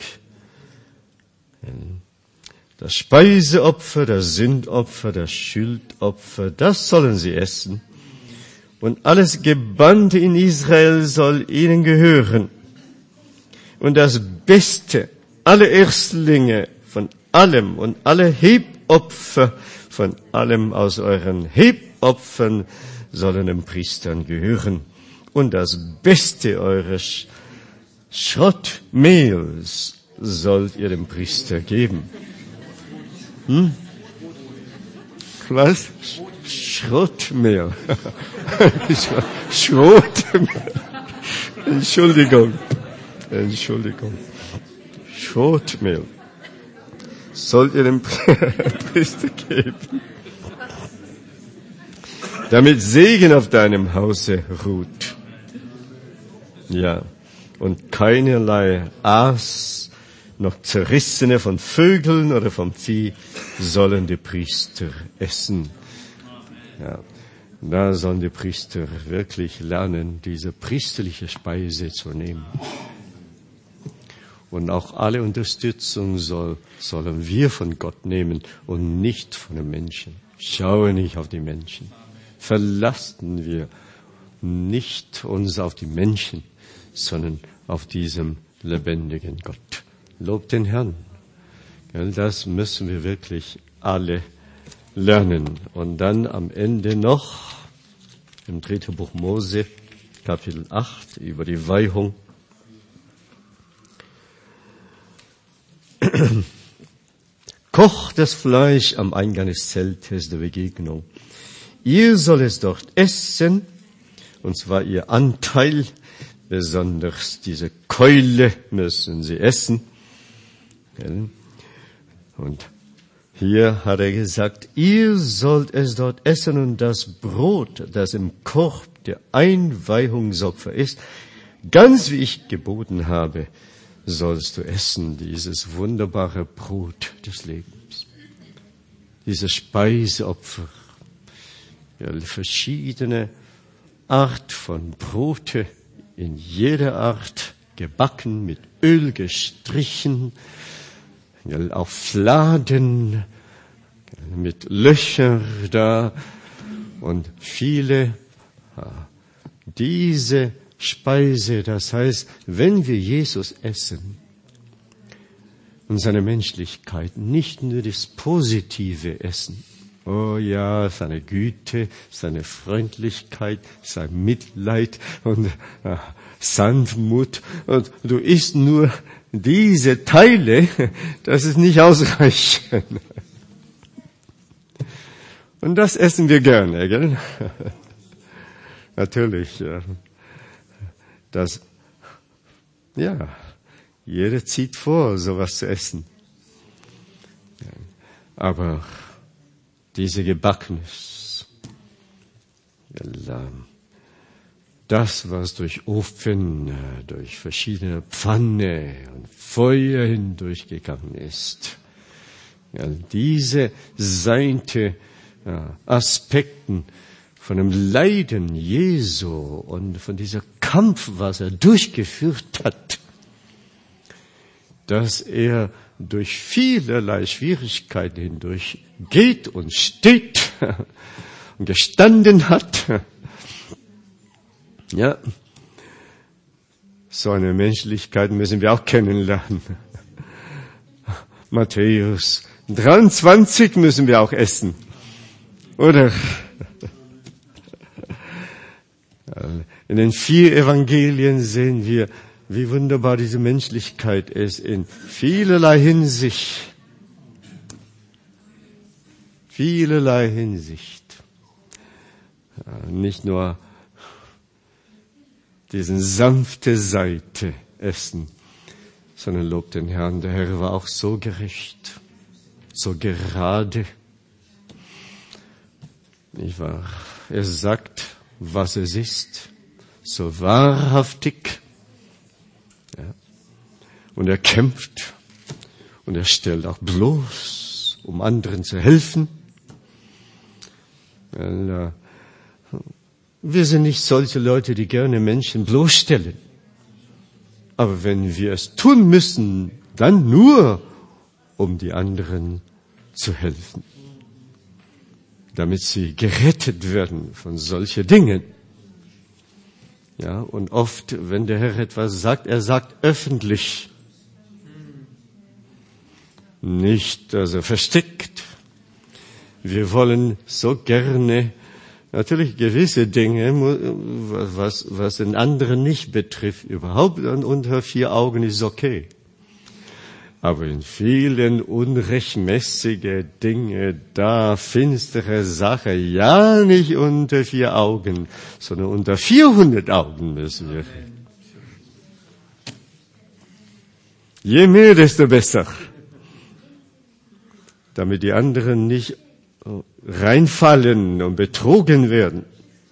A: Das Speiseopfer, das Sündopfer, das Schuldopfer, das sollen sie essen. Und alles Gebannte in Israel soll ihnen gehören. Und das Beste, alle Erstlinge von allem und alle Hebopfer von allem aus euren Hebopfern sollen den Priestern gehören. Und das Beste eures Schrottmehls sollt ihr dem Priester geben. Was? Schrottmehl. Schrotmehl. Entschuldigung. Schrotmehl. Sollt ihr dem Priester geben. Damit Segen auf deinem Hause ruht. Ja. Und keinerlei Aas, noch Zerrissene von Vögeln oder vom Vieh sollen die Priester essen. Ja. Da sollen die Priester wirklich lernen, diese priesterliche Speise zu nehmen. Und auch alle Unterstützung sollen wir von Gott nehmen und nicht von den Menschen. Schaue nicht auf die Menschen. Verlassen wir nicht uns auf die Menschen, sondern auf diesem lebendigen Gott. Lob den Herrn. Das müssen wir wirklich alle lernen. Und dann am Ende noch im 3. Buch Mose, Kapitel 8, über die Weihung. Kocht das Fleisch am Eingang des Zeltes der Begegnung. Ihr sollt es dort essen, und zwar ihr Anteil, besonders diese Keule müssen sie essen. Und hier hat er gesagt, ihr sollt es dort essen und das Brot, das im Korb der Einweihungsopfer ist, ganz wie ich geboten habe, sollst du essen, dieses wunderbare Brot des Lebens. Diese Speiseopfer, ja, verschiedene Art von Brote, in jeder Art gebacken, mit Öl gestrichen, ja, auf Fladen, mit Löchern da und viele. Diese Speise, das heißt, wenn wir Jesus essen und seine Menschlichkeit, nicht nur das Positive essen, oh ja, seine Güte, seine Freundlichkeit, sein Mitleid und Sanftmut, und du isst nur diese Teile, das ist nicht ausreichend. Und das essen wir gerne, gell? Natürlich, ja. Jeder zieht vor, sowas zu essen. Aber diese Gebackenes, das, was durch Ofen, durch verschiedene Pfanne und Feuer hindurchgegangen ist, diese Seite, Aspekten von dem Leiden Jesu und von dieser Kampf, was er durchgeführt hat, dass er durch vielerlei Schwierigkeiten hindurch geht und steht und gestanden hat. Ja, so eine Menschlichkeit müssen wir auch kennenlernen. Matthäus 23 müssen wir auch essen, oder? In den 4 Evangelien sehen wir, wie wunderbar diese Menschlichkeit ist in vielerlei Hinsicht. Vielerlei Hinsicht. Nicht nur diesen sanfte Seite essen, sondern lobt den Herrn. Der Herr war auch so gerecht, so gerade. Nicht wahr? Er sagt, was es ist, so wahrhaftig. Ja. Und er kämpft und er stellt auch bloß, um anderen zu helfen. Wir sind nicht solche Leute, die gerne Menschen bloßstellen. Aber wenn wir es tun müssen, dann nur, um die anderen zu helfen. Damit sie gerettet werden von solchen Dingen. Ja, und oft, wenn der Herr etwas sagt, er sagt öffentlich. nicht versteckt. Wir wollen so gerne natürlich gewisse Dinge, was den anderen nicht betrifft, überhaupt unter 4 Augen ist okay. Aber in vielen unrechtmäßige Dinge, da finstere Sache, ja nicht unter 4 Augen, sondern unter 400 Augen müssen wir. Je mehr, desto besser. Damit die anderen nicht reinfallen und betrogen werden.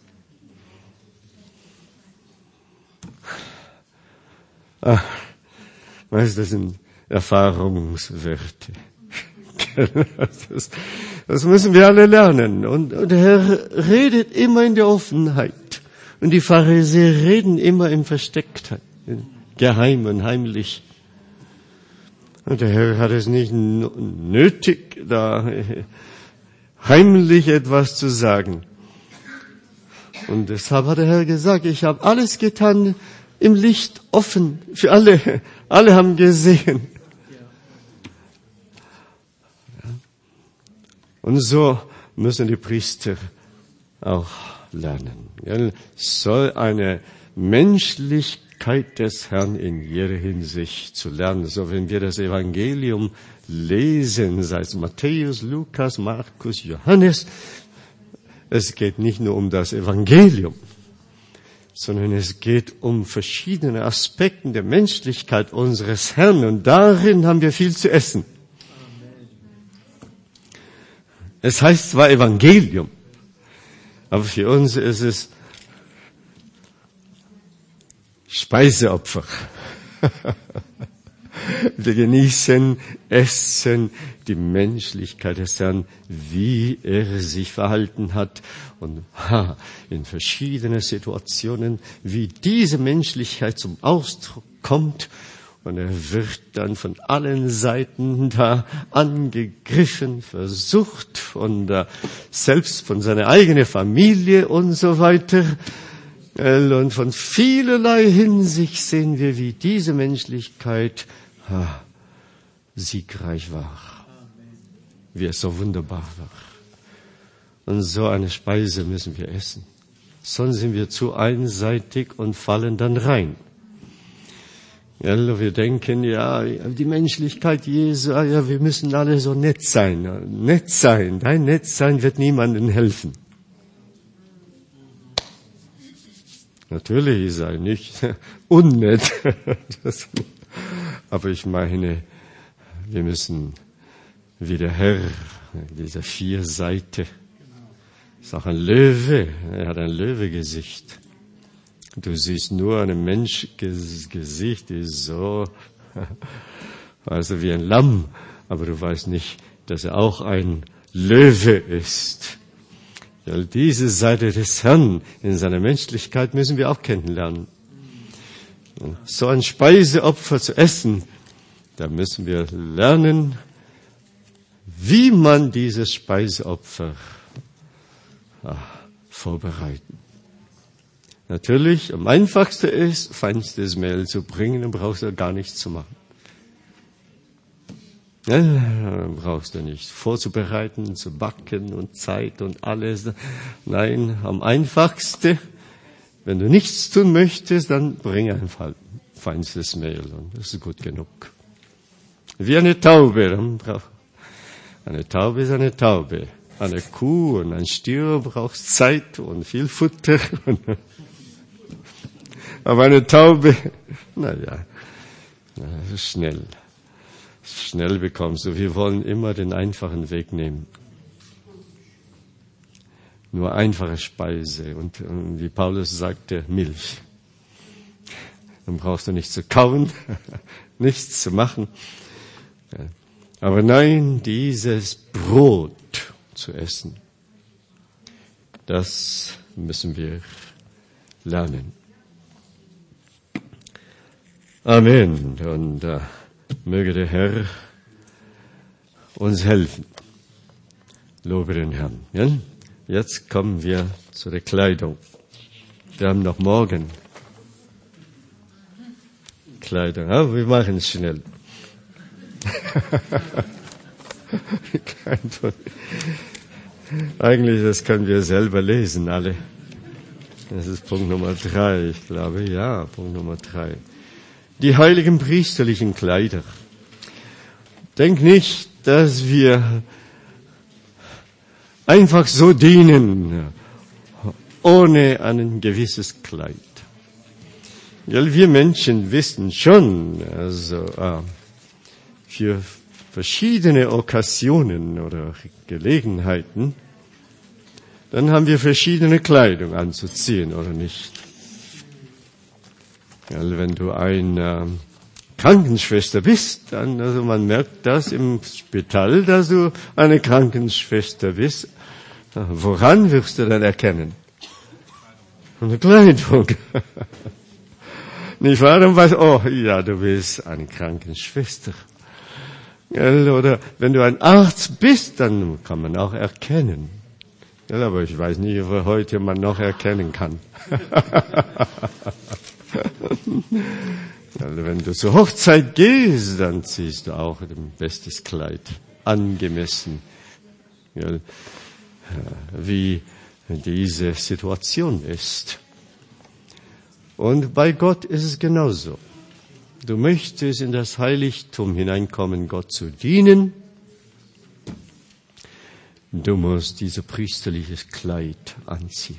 A: Weißt du, das sind Erfahrungswerte. Das müssen wir alle lernen. Und der Herr redet immer in der Offenheit. Und die Pharisäer reden immer in Verstecktheit, geheim und heimlich. Und der Herr hat es nicht nötig, da heimlich etwas zu sagen. Und deshalb hat der Herr gesagt, ich habe alles getan im Licht offen für alle. Alle haben gesehen. Und so müssen die Priester auch lernen. Es soll eine Menschlichkeit des Herrn in jeder Hinsicht zu lernen. So wenn wir das Evangelium lesen, sei es Matthäus, Lukas, Markus, Johannes, es geht nicht nur um das Evangelium, sondern es geht um verschiedene Aspekte der Menschlichkeit unseres Herrn. Und darin haben wir viel zu essen. Es heißt zwar Evangelium, aber für uns ist es Speiseopfer. Wir genießen, essen die Menschlichkeit des Herrn, wie er sich verhalten hat und in verschiedenen Situationen, wie diese Menschlichkeit zum Ausdruck kommt. Und er wird dann von allen Seiten da angegriffen, versucht und selbst von seiner eigenen Familie und so weiter. Und von vielerlei Hinsicht sehen wir, wie diese Menschlichkeit siegreich war. Wie es so wunderbar war. Und so eine Speise müssen wir essen. Sonst sind wir zu einseitig und fallen dann rein. Ja, wir denken, ja, die Menschlichkeit Jesu, ja, wir müssen alle so nett sein. Nett sein. Dein Nettsein wird niemandem helfen. Natürlich sei nicht unnett. Aber ich meine, wir müssen wie der Herr, diese 4 Seiten, ist auch ein Löwe, er hat ein Löwegesicht. Du siehst nur ein Menschgesicht, ist so, also wie ein Lamm, aber du weißt nicht, dass er auch ein Löwe ist. Ja, diese Seite des Herrn in seiner Menschlichkeit müssen wir auch kennenlernen. Und so ein Speiseopfer zu essen, da müssen wir lernen, wie man dieses Speiseopfer vorbereiten. Natürlich, am einfachsten ist, feinstes Mehl zu bringen, dann brauchst du gar nichts zu machen. Ja, dann brauchst du nicht vorzubereiten, zu backen und Zeit und alles. Nein, am einfachsten, wenn du nichts tun möchtest, dann bring einfach feinstes Mehl und das ist gut genug. Wie eine Taube, eine Taube ist eine Taube. Eine Kuh und ein Stier braucht Zeit und viel Futter. Aber eine Taube, schnell bekommst du. Wir wollen immer den einfachen Weg nehmen. Nur einfache Speise und wie Paulus sagte, Milch. Dann brauchst du nichts zu kauen, nichts zu machen. Aber nein, dieses Brot zu essen, das müssen wir lernen. Amen. Und möge der Herr uns helfen. Lobe den Herrn. Ja? Jetzt kommen wir zu der Kleidung. Wir haben noch morgen Kleidung. Ja, wir machen es schnell. Eigentlich, das können wir selber lesen, alle. Das ist Punkt Nummer 3, ich glaube, ja, Punkt Nummer 3. Die heiligen priesterlichen Kleider. Denk nicht, dass wir einfach so dienen, ohne ein gewisses Kleid. Ja, wir Menschen wissen schon, also für verschiedene Okkasionen oder Gelegenheiten, dann haben wir verschiedene Kleidung anzuziehen, oder nicht? Ja, wenn du eine Krankenschwester bist, dann, also man merkt das im Spital, dass du eine Krankenschwester bist. Woran wirst du dann erkennen? An der Kleidung. Nicht wahr? Dann weißt du, oh ja, du bist eine Krankenschwester. Oder wenn du ein Arzt bist, dann kann man auch erkennen. Ja, aber ich weiß nicht, ob heute man noch erkennen kann. Also wenn du zur Hochzeit gehst, dann ziehst du auch ein bestes Kleid, angemessen, ja, wie diese Situation ist. Und bei Gott ist es genauso. Du möchtest in das Heiligtum hineinkommen, Gott zu dienen. Du musst dieses priesterliches Kleid anziehen.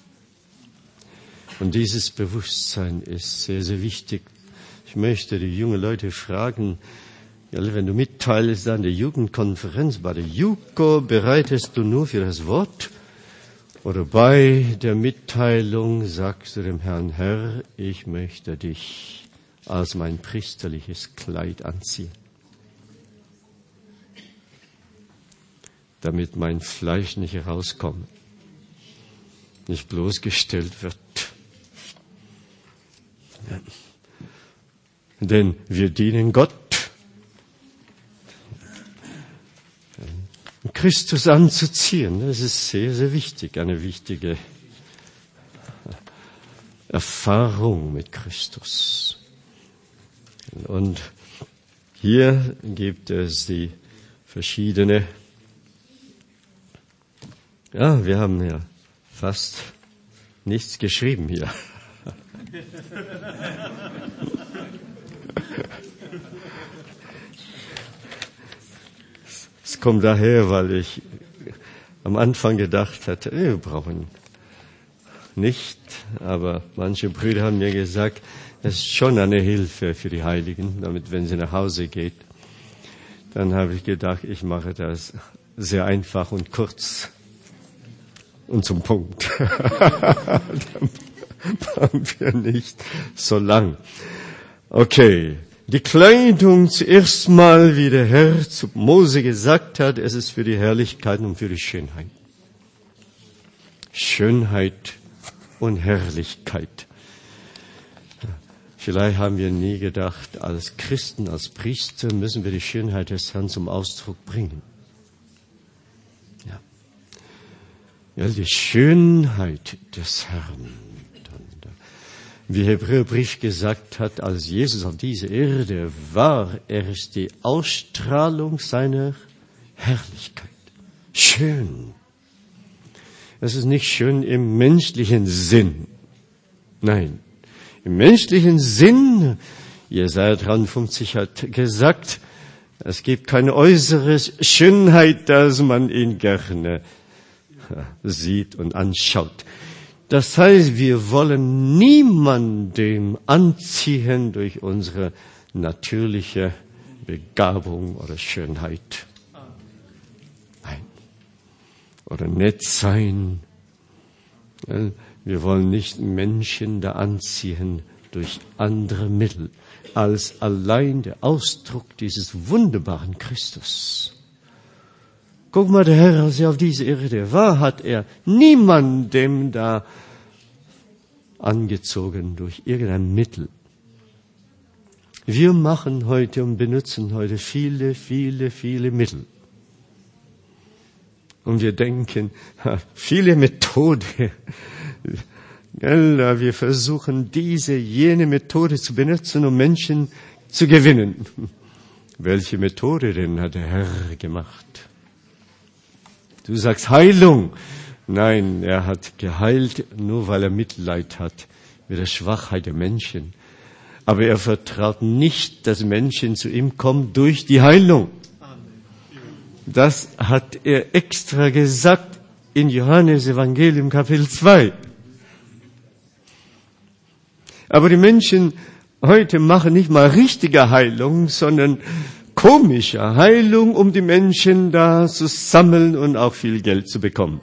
A: Und dieses Bewusstsein ist sehr, sehr wichtig. Ich möchte die jungen Leute fragen, ja, wenn du mitteilst an der Jugendkonferenz bei der JUKO, bereitest du nur für das Wort? Oder bei der Mitteilung sagst du dem Herrn, Herr, ich möchte dich als mein priesterliches Kleid anziehen, damit mein Fleisch nicht herauskommt, nicht bloßgestellt wird. Ja. Denn wir dienen Gott. Christus anzuziehen, das ist sehr, sehr wichtig, eine wichtige Erfahrung mit Christus. Und hier gibt es die verschiedene, ja, wir haben ja fast nichts geschrieben hier. Es kommt daher, weil ich am Anfang gedacht hatte, wir brauchen nicht, aber manche Brüder haben mir gesagt, es ist schon eine Hilfe für die Heiligen, damit wenn sie nach Hause geht. Dann habe ich gedacht, ich mache das sehr einfach und kurz und zum Punkt. Dann brauchen wir nicht so lang. Okay. Die Kleidung zuerst mal, wie der Herr zu Mose gesagt hat, es ist für die Herrlichkeit und für die Schönheit. Schönheit und Herrlichkeit. Vielleicht haben wir nie gedacht, als Christen, als Priester müssen wir die Schönheit des Herrn zum Ausdruck bringen. Ja, die Schönheit des Herrn. Wie Hebräerbrief gesagt hat, als Jesus auf dieser Erde war, er ist die Ausstrahlung seiner Herrlichkeit. Schön. Es ist nicht schön im menschlichen Sinn. Nein, im menschlichen Sinn, Jesaja 53 hat gesagt, es gibt keine äußere Schönheit, dass man ihn gerne sieht und anschaut. Das heißt, wir wollen niemandem anziehen durch unsere natürliche Begabung oder Schönheit. Nein. Oder nett sein. Wir wollen nicht Menschen da anziehen durch andere Mittel, als allein der Ausdruck dieses wunderbaren Christus. Guck mal, der Herr, als er auf dieser Erde war, hat er niemandem da angezogen durch irgendein Mittel. Wir machen heute und benutzen heute viele, viele, viele Mittel. Und wir denken, viele Methoden. Wir versuchen jene Methode zu benutzen, um Menschen zu gewinnen. Welche Methode denn hat der Herr gemacht? Du sagst Heilung. Nein, er hat geheilt, nur weil er Mitleid hat mit der Schwachheit der Menschen. Aber er vertraut nicht, dass Menschen zu ihm kommen durch die Heilung. Das hat er extra gesagt in Johannes Evangelium Kapitel 2. Aber die Menschen heute machen nicht mal richtige Heilung, sondern komische Heilung, um die Menschen da zu sammeln und auch viel Geld zu bekommen.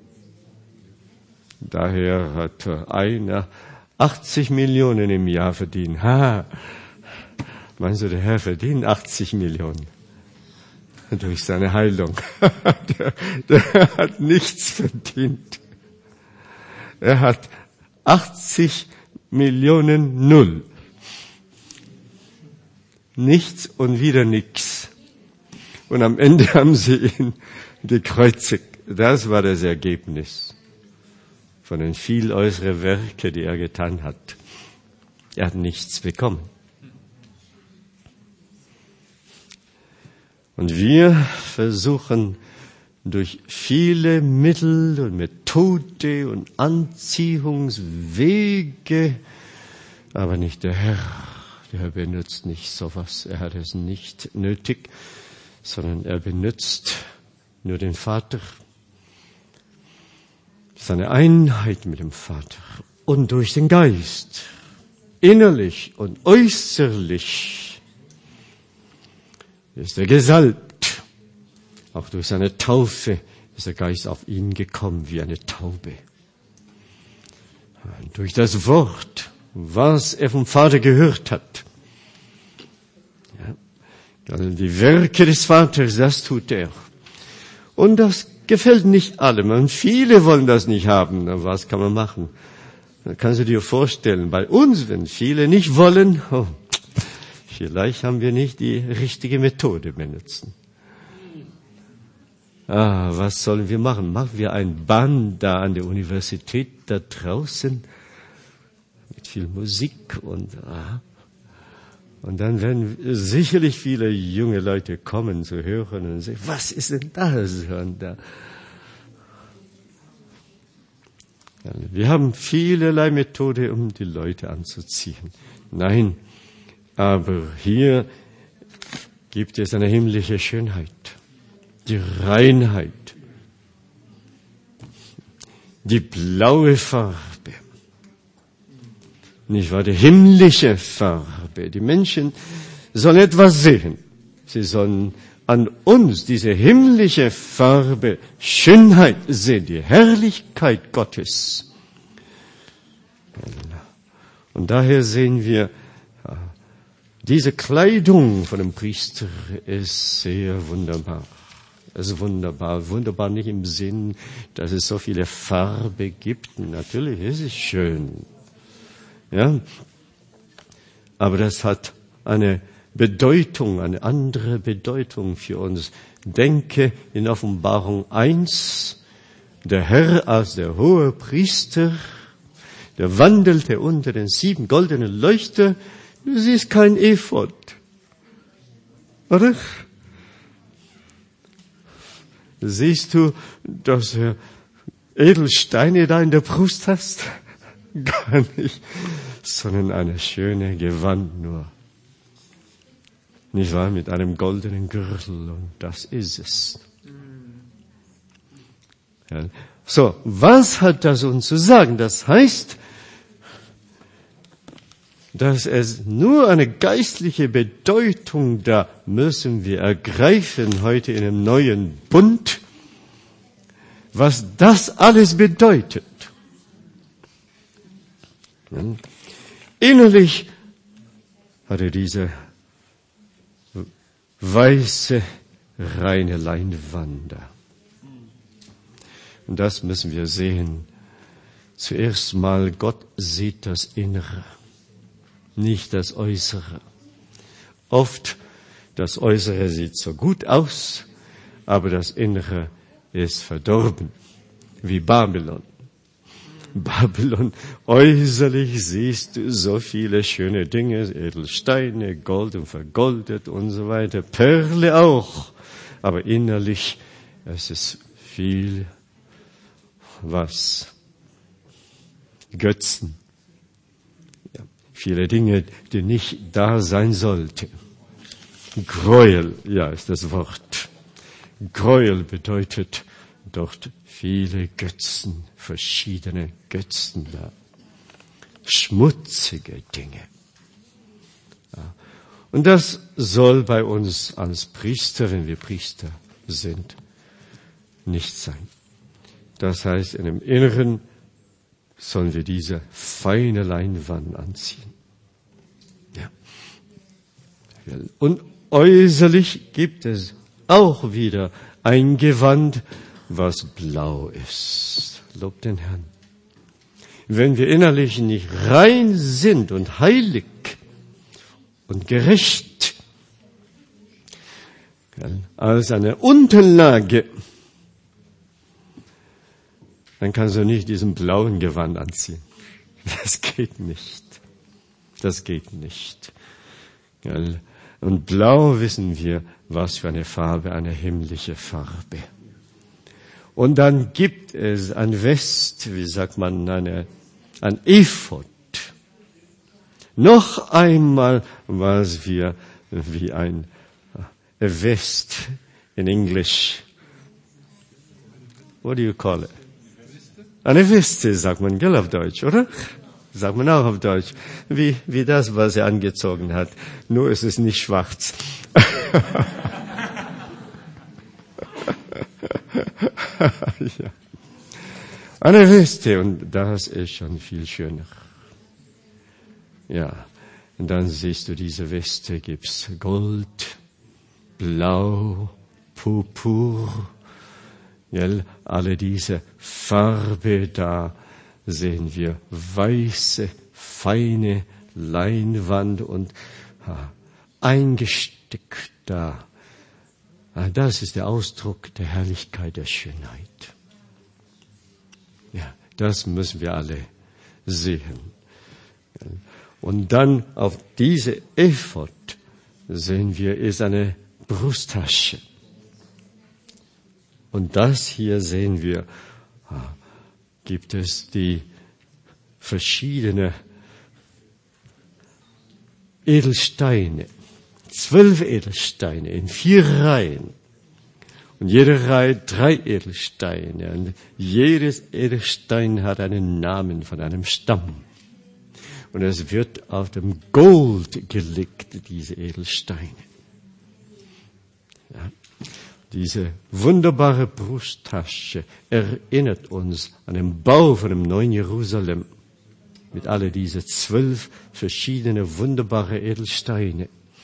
A: Daher hat einer 80 Millionen im Jahr verdient. Meinst du, der Herr verdient 80 Millionen? Durch seine Heilung. Der hat nichts verdient. Er hat 80 Millionen null. Nichts und wieder nichts. Und am Ende haben sie ihn gekreuzigt. Das war das Ergebnis von den viel äußeren Werken, die er getan hat. Er hat nichts bekommen. Und wir versuchen durch viele Mittel und Methode und Anziehungswege, aber nicht der Herr. Der Herr benutzt nicht sowas. Er hat es nicht nötig, sondern er benutzt nur den Vater, seine Einheit mit dem Vater und durch den Geist, innerlich und äußerlich, ist er gesalbt. Auch durch seine Taufe ist der Geist auf ihn gekommen wie eine Taube. Und durch das Wort, was er vom Vater gehört hat. Ja, also die Werke des Vaters, das tut er. Und das gefällt nicht allem. Und viele wollen das nicht haben. Was kann man machen? Da kannst du dir vorstellen, bei uns, wenn viele nicht wollen, vielleicht haben wir nicht die richtige Methode benutzen. Was sollen wir machen? Machen wir ein Band da an der Universität da draußen mit viel Musik und dann werden sicherlich viele junge Leute kommen zu hören und sagen, was ist denn das? Und da. Wir haben vielerlei Methode, um die Leute anzuziehen. Nein, aber hier gibt es eine himmlische Schönheit, die Reinheit, die blaue Farbe, nicht wahr, die himmlische Farbe. Die Menschen sollen etwas sehen. Sie sollen an uns diese himmlische Farbe, Schönheit sehen, die Herrlichkeit Gottes. Und daher sehen wir, diese Kleidung von dem Priester ist sehr wunderbar. Es ist wunderbar. Wunderbar nicht im Sinn, dass es so viele Farbe gibt. Natürlich ist es schön. Ja. Aber das hat eine Bedeutung, eine andere Bedeutung für uns. Denke in Offenbarung 1, der Herr als der hohe Priester, der wandelte unter den 7 goldenen Leuchtern. Du siehst kein Ephod, oder? Siehst du, dass du Edelsteine da in der Brust hast? Gar nicht, sondern eine schöne Gewand nur. Nicht wahr? Mit einem goldenen Gürtel, und das ist es. Ja. So, was hat das uns zu sagen? Das heißt, dass es nur eine geistliche Bedeutung da müssen wir ergreifen heute in einem neuen Bund, was das alles bedeutet. Innerlich hat er diese weiße, reine Leinwand da. Und das müssen wir sehen. Zuerst mal, Gott sieht das Innere, nicht das Äußere. Oft, das Äußere sieht so gut aus, aber das Innere ist verdorben, wie Babylon. Babylon, äußerlich siehst du so viele schöne Dinge, Edelsteine, Gold und vergoldet und so weiter, Perle auch. Aber innerlich, es ist viel was? Götzen. Ja, viele Dinge, die nicht da sein sollten. Gräuel, ja, ist das Wort. Gräuel bedeutet dort viele Götzen, verschiedene Götzen da. Schmutzige Dinge. Ja. Und das soll bei uns als Priester, wenn wir Priester sind, nicht sein. Das heißt, in dem Inneren sollen wir diese feine Leinwand anziehen. Ja. Und äußerlich gibt es auch wieder ein Gewand, was blau ist. Lob den Herrn. Wenn wir innerlich nicht rein sind und heilig und gerecht, als eine Unterlage, dann kannst du nicht diesen blauen Gewand anziehen. Das geht nicht. Das geht nicht. Und blau wissen wir, was für eine Farbe, eine himmlische Farbe. Und dann gibt es ein West, wie sagt man, ein Ephod. Noch einmal, was wir wie ein West in English. What do you call it? Eine Weste, sagt man, gell, auf Deutsch, oder? Sagt man auch auf Deutsch. Wie das, was er angezogen hat. Nur ist es nicht schwarz. Ja. Eine Weste, und das ist schon viel schöner. Ja, und dann siehst du, diese Weste gibt's Gold, Blau, Purpur, gell? Alle diese Farbe, da sehen wir weiße, feine Leinwand und eingesteckt da. Das ist der Ausdruck der Herrlichkeit, der Schönheit. Ja, das müssen wir alle sehen. Und dann auf diese Ephod sehen wir, ist eine Brusttasche. Und das hier sehen wir, gibt es die verschiedene Edelsteine, 12 Edelsteine in 4 Reihen. Und jede Reihe 3 Edelsteine. Und jedes Edelstein hat einen Namen von einem Stamm. Und es wird auf dem Gold gelegt, diese Edelsteine. Ja. Diese wunderbare Brusttasche erinnert uns an den Bau von dem neuen Jerusalem mit alle diese 12 verschiedene wunderbare Edelsteine.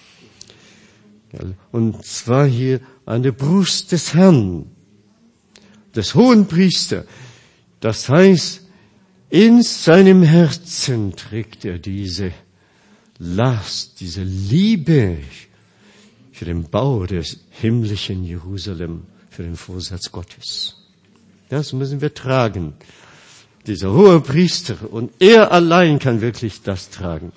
A: Und zwar hier an der Brust des Herrn, des Hohenpriesters. Das heißt, in seinem Herzen trägt er diese Last, diese Liebe für den Bau des himmlischen Jerusalem, für den Vorsatz Gottes. Das müssen wir tragen. Dieser hohe Priester, und er allein kann wirklich das tragen.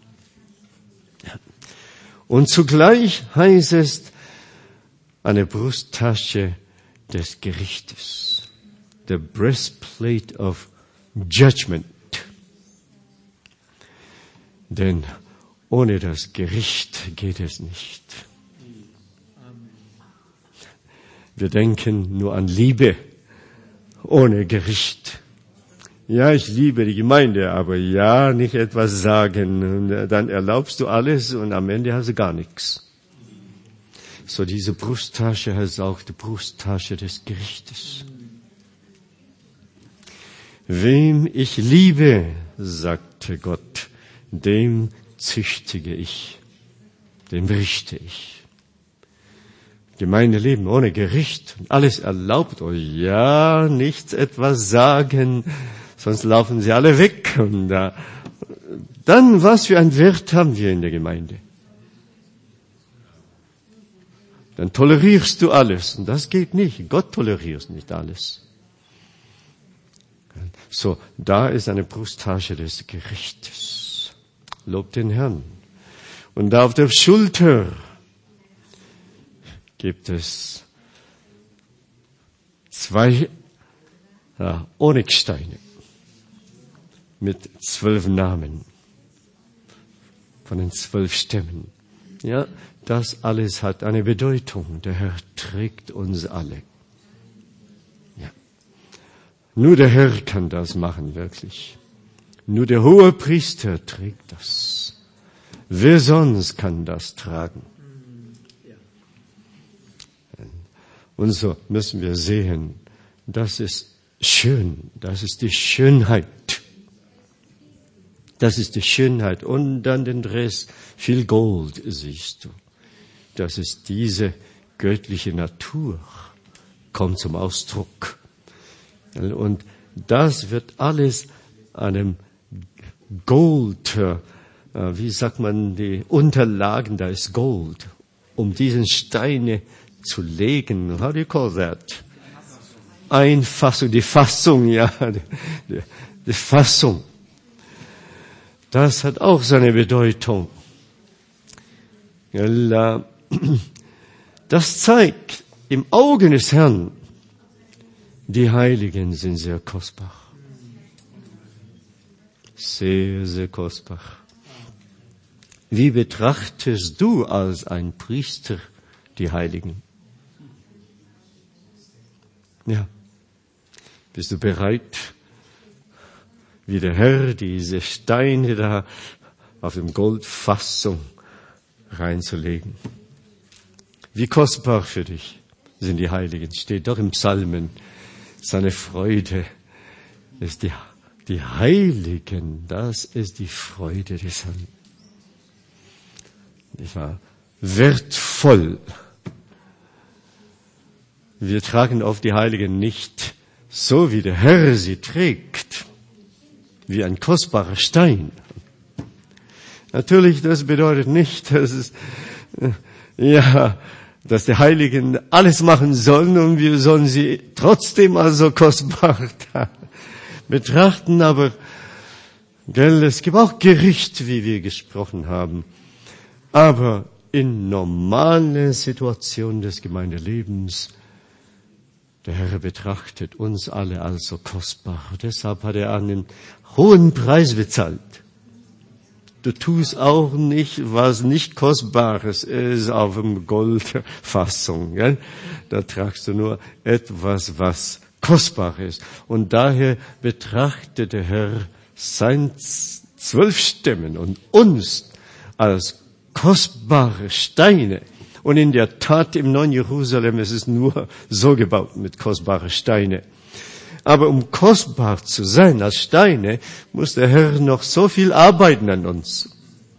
A: Und zugleich heißt es eine Brusttasche des Gerichtes. The breastplate of judgment. Denn ohne das Gericht geht es nicht. Wir denken nur an Liebe ohne Gericht. Ja, ich liebe die Gemeinde, aber ja, nicht etwas sagen. Und dann erlaubst du alles und am Ende hast du gar nichts. So diese Brusttasche heißt auch die Brusttasche des Gerichtes. Wem ich liebe, sagte Gott, dem züchtige ich, dem richte ich. Gemeinde leben ohne Gericht, alles erlaubt, oh ja, nichts etwas sagen, sonst laufen sie alle weg. Und dann, was für einen Wert haben wir in der Gemeinde? Dann tolerierst du alles. Und das geht nicht. Gott toleriert nicht alles. So, da ist eine Brusttasche des Gerichtes. Lob den Herrn. Und da auf der Schulter gibt es 2 Onyxsteine mit 12 Namen von den 12 Stämmen. Ja, das alles hat eine Bedeutung. Der Herr trägt uns alle. Ja. Nur der Herr kann das machen, wirklich. Nur der hohe Priester trägt das. Wer sonst kann das tragen? Und so müssen wir sehen, das ist schön, das ist die Schönheit. Das ist die Schönheit. Und dann den Rest, viel Gold siehst du. Das ist diese göttliche Natur, kommt zum Ausdruck. Und das wird alles einem Gold, wie sagt man, die Unterlagen, da ist Gold, um diesen Steine zu legen. How do you call that? Einfassung, die Fassung, ja, die Fassung. Das hat auch seine Bedeutung. Das zeigt im Auge des Herrn, die Heiligen sind sehr kostbar. Sehr, sehr kostbar. Wie betrachtest du als ein Priester die Heiligen? Ja. Bist du bereit, wie der Herr diese Steine da auf dem Goldfassung reinzulegen? Wie kostbar für dich sind die Heiligen. Steht doch im Psalmen, seine Freude ist die Heiligen, das ist die Freude des Herrn. Ich war wertvoll. Wir tragen oft die Heiligen nicht so, wie der Herr sie trägt, wie ein kostbarer Stein. Natürlich, das bedeutet nicht, dass dass die Heiligen alles machen sollen und wir sollen sie trotzdem also kostbar betrachten, aber es gibt auch Gericht, wie wir gesprochen haben. Aber in normalen Situationen des Gemeindelebens, der Herr betrachtet uns alle als so kostbar. Deshalb hat er einen hohen Preis bezahlt. Du tust auch nicht, was nicht Kostbares ist auf dem Goldfassung. Gell? Da tragst du nur etwas, was kostbar ist. Und daher betrachtet der Herr sein 12 Stämmen und uns als kostbare Steine. Und in der Tat im Neuen Jerusalem ist es nur so gebaut mit kostbaren Steinen. Aber um kostbar zu sein als Steine, muss der Herr noch so viel arbeiten an uns.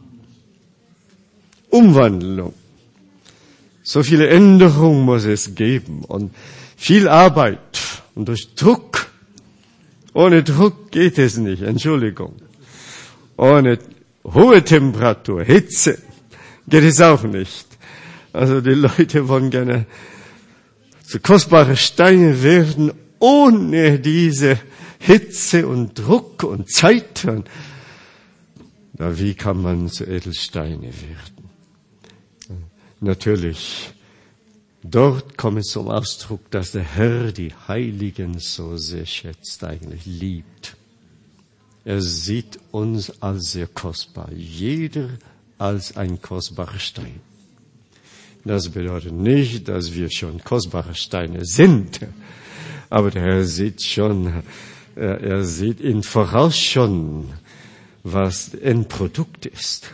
A: Umwandlung. So viele Änderungen muss es geben und viel Arbeit und durch Druck. Ohne Druck geht es nicht, Entschuldigung. Ohne hohe Temperatur, Hitze geht es auch nicht. Also die Leute wollen gerne zu kostbare Steine werden, ohne diese Hitze und Druck und Zeit. Na, wie kann man zu Edelsteine werden? Natürlich, dort kommt es zum Ausdruck, dass der Herr die Heiligen so sehr schätzt, eigentlich liebt. Er sieht uns als sehr kostbar, jeder als ein kostbarer Stein. Das bedeutet nicht, dass wir schon kostbare Steine sind. Aber der Herr sieht schon, er sieht in voraus schon, was Endprodukt ist.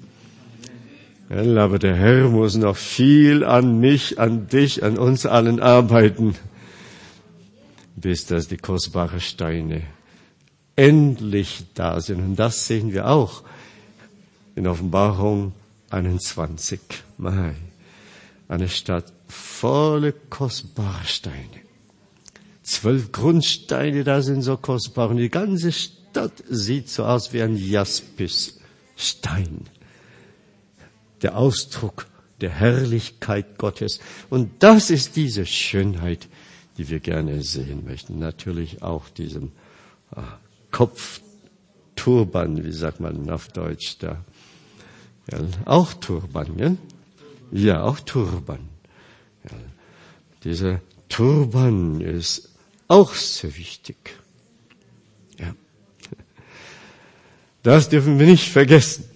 A: Aber der Herr muss noch viel an mich, an dich, an uns allen arbeiten, bis dass die kostbaren Steine endlich da sind. Und das sehen wir auch in Offenbarung 21. Mai. Eine Stadt voller kostbarer Steine. 12 Grundsteine da sind so kostbar. Und die ganze Stadt sieht so aus wie ein Jaspisstein. Der Ausdruck der Herrlichkeit Gottes. Und das ist diese Schönheit, die wir gerne sehen möchten. Natürlich auch diesem Kopfturban, wie sagt man auf Deutsch da? Ja, auch Turban, ja? Ja, auch Turban. Ja, dieser Turban ist auch sehr wichtig. Ja. Das dürfen wir nicht vergessen.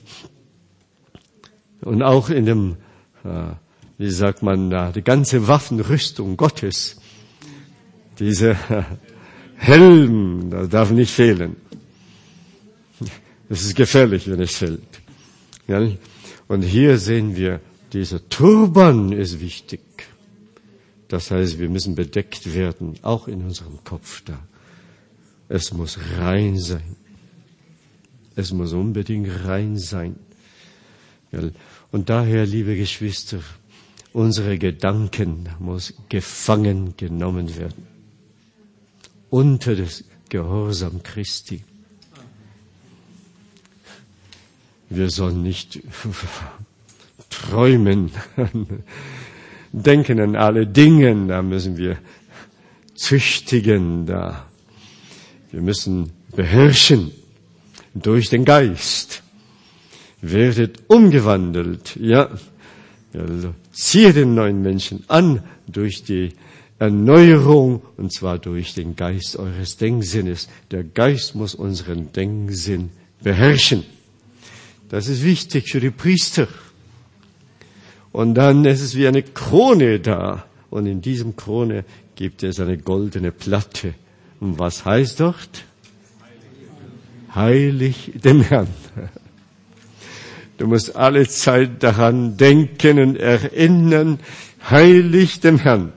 A: Und auch in dem, wie sagt man da, die ganze Waffenrüstung Gottes, diese Helm, das darf nicht fehlen. Es ist gefährlich, wenn es fehlt. Ja? Und hier sehen wir, dieser Turban ist wichtig. Das heißt, wir müssen bedeckt werden, auch in unserem Kopf da. Es muss rein sein. Es muss unbedingt rein sein. Ja? Und daher, liebe Geschwister, unsere Gedanken muss gefangen genommen werden. Unter das Gehorsam Christi. Wir sollen nicht träumen, denken an alle Dinge, da müssen wir züchtigen, da. Wir müssen beherrschen durch den Geist. Werdet umgewandelt, ja. Also, ziehe den neuen Menschen an durch die Erneuerung, und zwar durch den Geist eures Denksinnes. Der Geist muss unseren Denksinn beherrschen. Das ist wichtig für die Priester. Und dann ist es wie eine Krone da. Und in diesem Krone gibt es eine goldene Platte. Und was heißt dort? Heilig dem Herrn. Du musst alle Zeit daran denken und erinnern, heilig dem Herrn.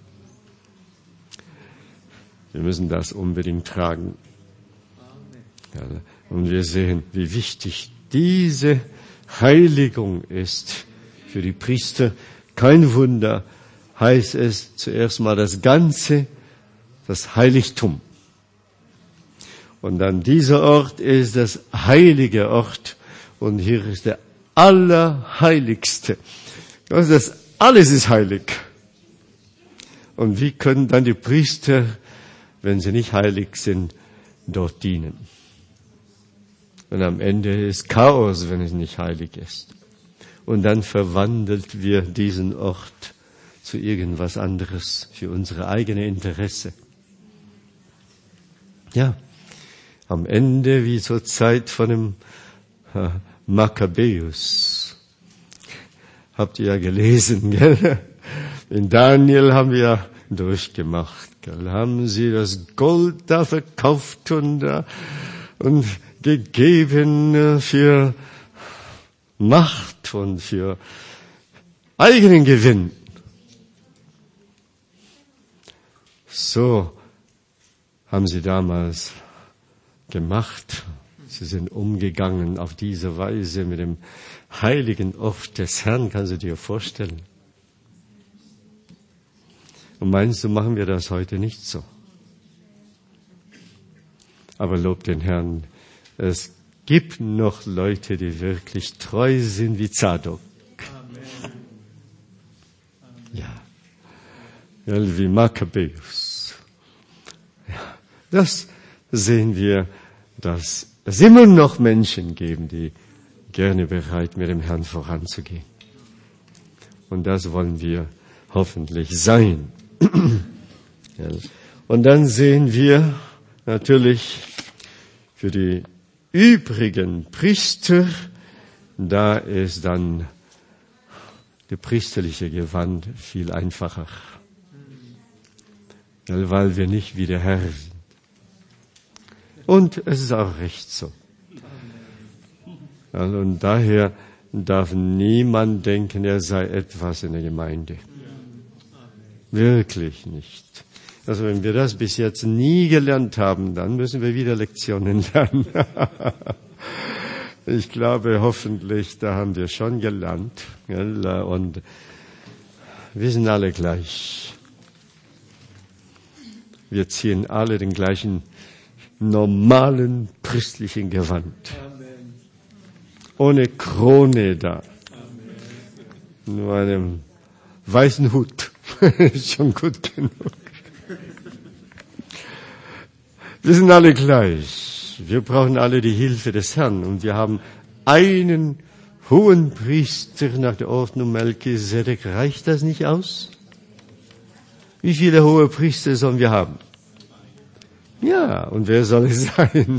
A: Wir müssen das unbedingt tragen. Ja, und wir sehen, wie wichtig diese Heiligung ist für die Priester. Kein Wunder, heißt es zuerst mal das Ganze, das Heiligtum. Und dann dieser Ort ist das heilige Ort. Und hier ist der Allerheiligste. Also das alles ist heilig. Und wie können dann die Priester, wenn sie nicht heilig sind, dort dienen? Und am Ende ist Chaos, wenn es nicht heilig ist. Und dann verwandelt wir diesen Ort zu irgendwas anderes für unsere eigene Interesse. Ja, am Ende wie zur Zeit von dem Makkabäus. Habt ihr ja gelesen, gell? In Daniel haben wir ja durchgemacht, gell? Haben sie das Gold da verkauft und gegeben für Macht und für eigenen Gewinn. So haben sie damals gemacht. Sie sind umgegangen auf diese Weise mit dem heiligen Ort des Herrn, kannst du dir vorstellen. Und meinst du, machen wir das heute nicht so? Aber lob den Herrn, es gibt noch Leute, die wirklich treu sind wie Zadok. Amen. Ja, wie Makkabäus. Ja, das sehen wir, dass es immer noch Menschen geben, die gerne bereit mit dem Herrn voranzugehen. Und das wollen wir hoffentlich sein. Ja. Und dann sehen wir natürlich für die übrigen Priester, da ist dann die priesterliche Gewand viel einfacher. Ja, weil wir nicht wie der Herr sind. Und es ist auch recht so. Also, und daher darf niemand denken, er sei etwas in der Gemeinde. Wirklich nicht. Also wenn wir das bis jetzt nie gelernt haben, dann müssen wir wieder Lektionen lernen. Ich glaube, hoffentlich, da haben wir schon gelernt. Und wir sind alle gleich. Wir ziehen alle den gleichen normalen christlichen Gewand. Amen. Ohne Krone da. Amen. Nur einem weißen Hut. Ist schon gut genug. Wir sind alle gleich. Wir brauchen alle die Hilfe des Herrn. Und wir haben einen hohen Priester nach der Ordnung Melchisedek. Reicht das nicht aus? Wie viele hohe Priester sollen wir haben? Ja, und wer soll es sein?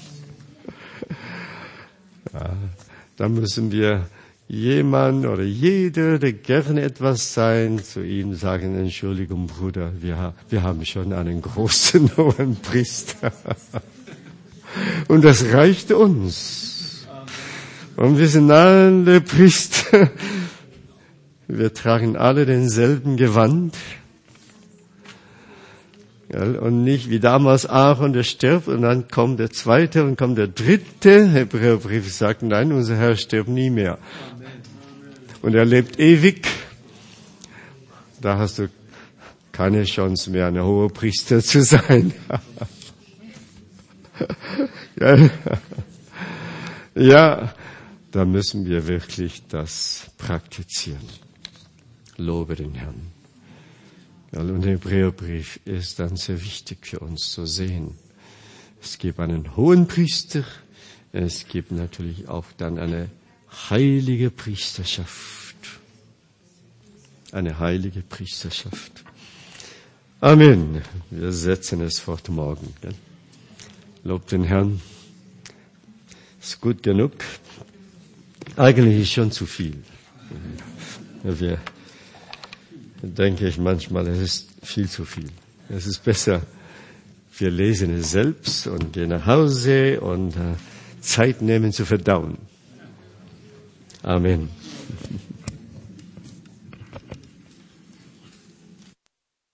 A: Ja, da müssen wir jemand oder jeder, der gerne etwas sein, zu ihm sagen, Entschuldigung, Bruder, wir haben schon einen großen hohen Priester. Und das reicht uns. Und wir sind alle Priester. Wir tragen alle denselben Gewand. Und nicht wie damals Aaron, der stirbt und dann kommt der zweite und kommt der dritte. Hebräerbrief sagt, nein, unser Herr stirbt nie mehr. Und er lebt ewig. Da hast du keine Chance mehr, ein hoher Priester zu sein. Ja, da müssen wir wirklich das praktizieren. Lobe den Herrn. Und der Hebräerbrief ist dann sehr wichtig für uns zu sehen. Es gibt einen hohen Priester, es gibt natürlich auch dann eine heilige Priesterschaft. Eine heilige Priesterschaft. Amen. Wir setzen es fort morgen. Lobt den Herrn. Ist gut genug. Eigentlich ist schon zu viel. Denke ich manchmal, es ist viel zu viel. Es ist besser, wir lesen es selbst und gehen nach Hause und Zeit nehmen zu verdauen. Amen.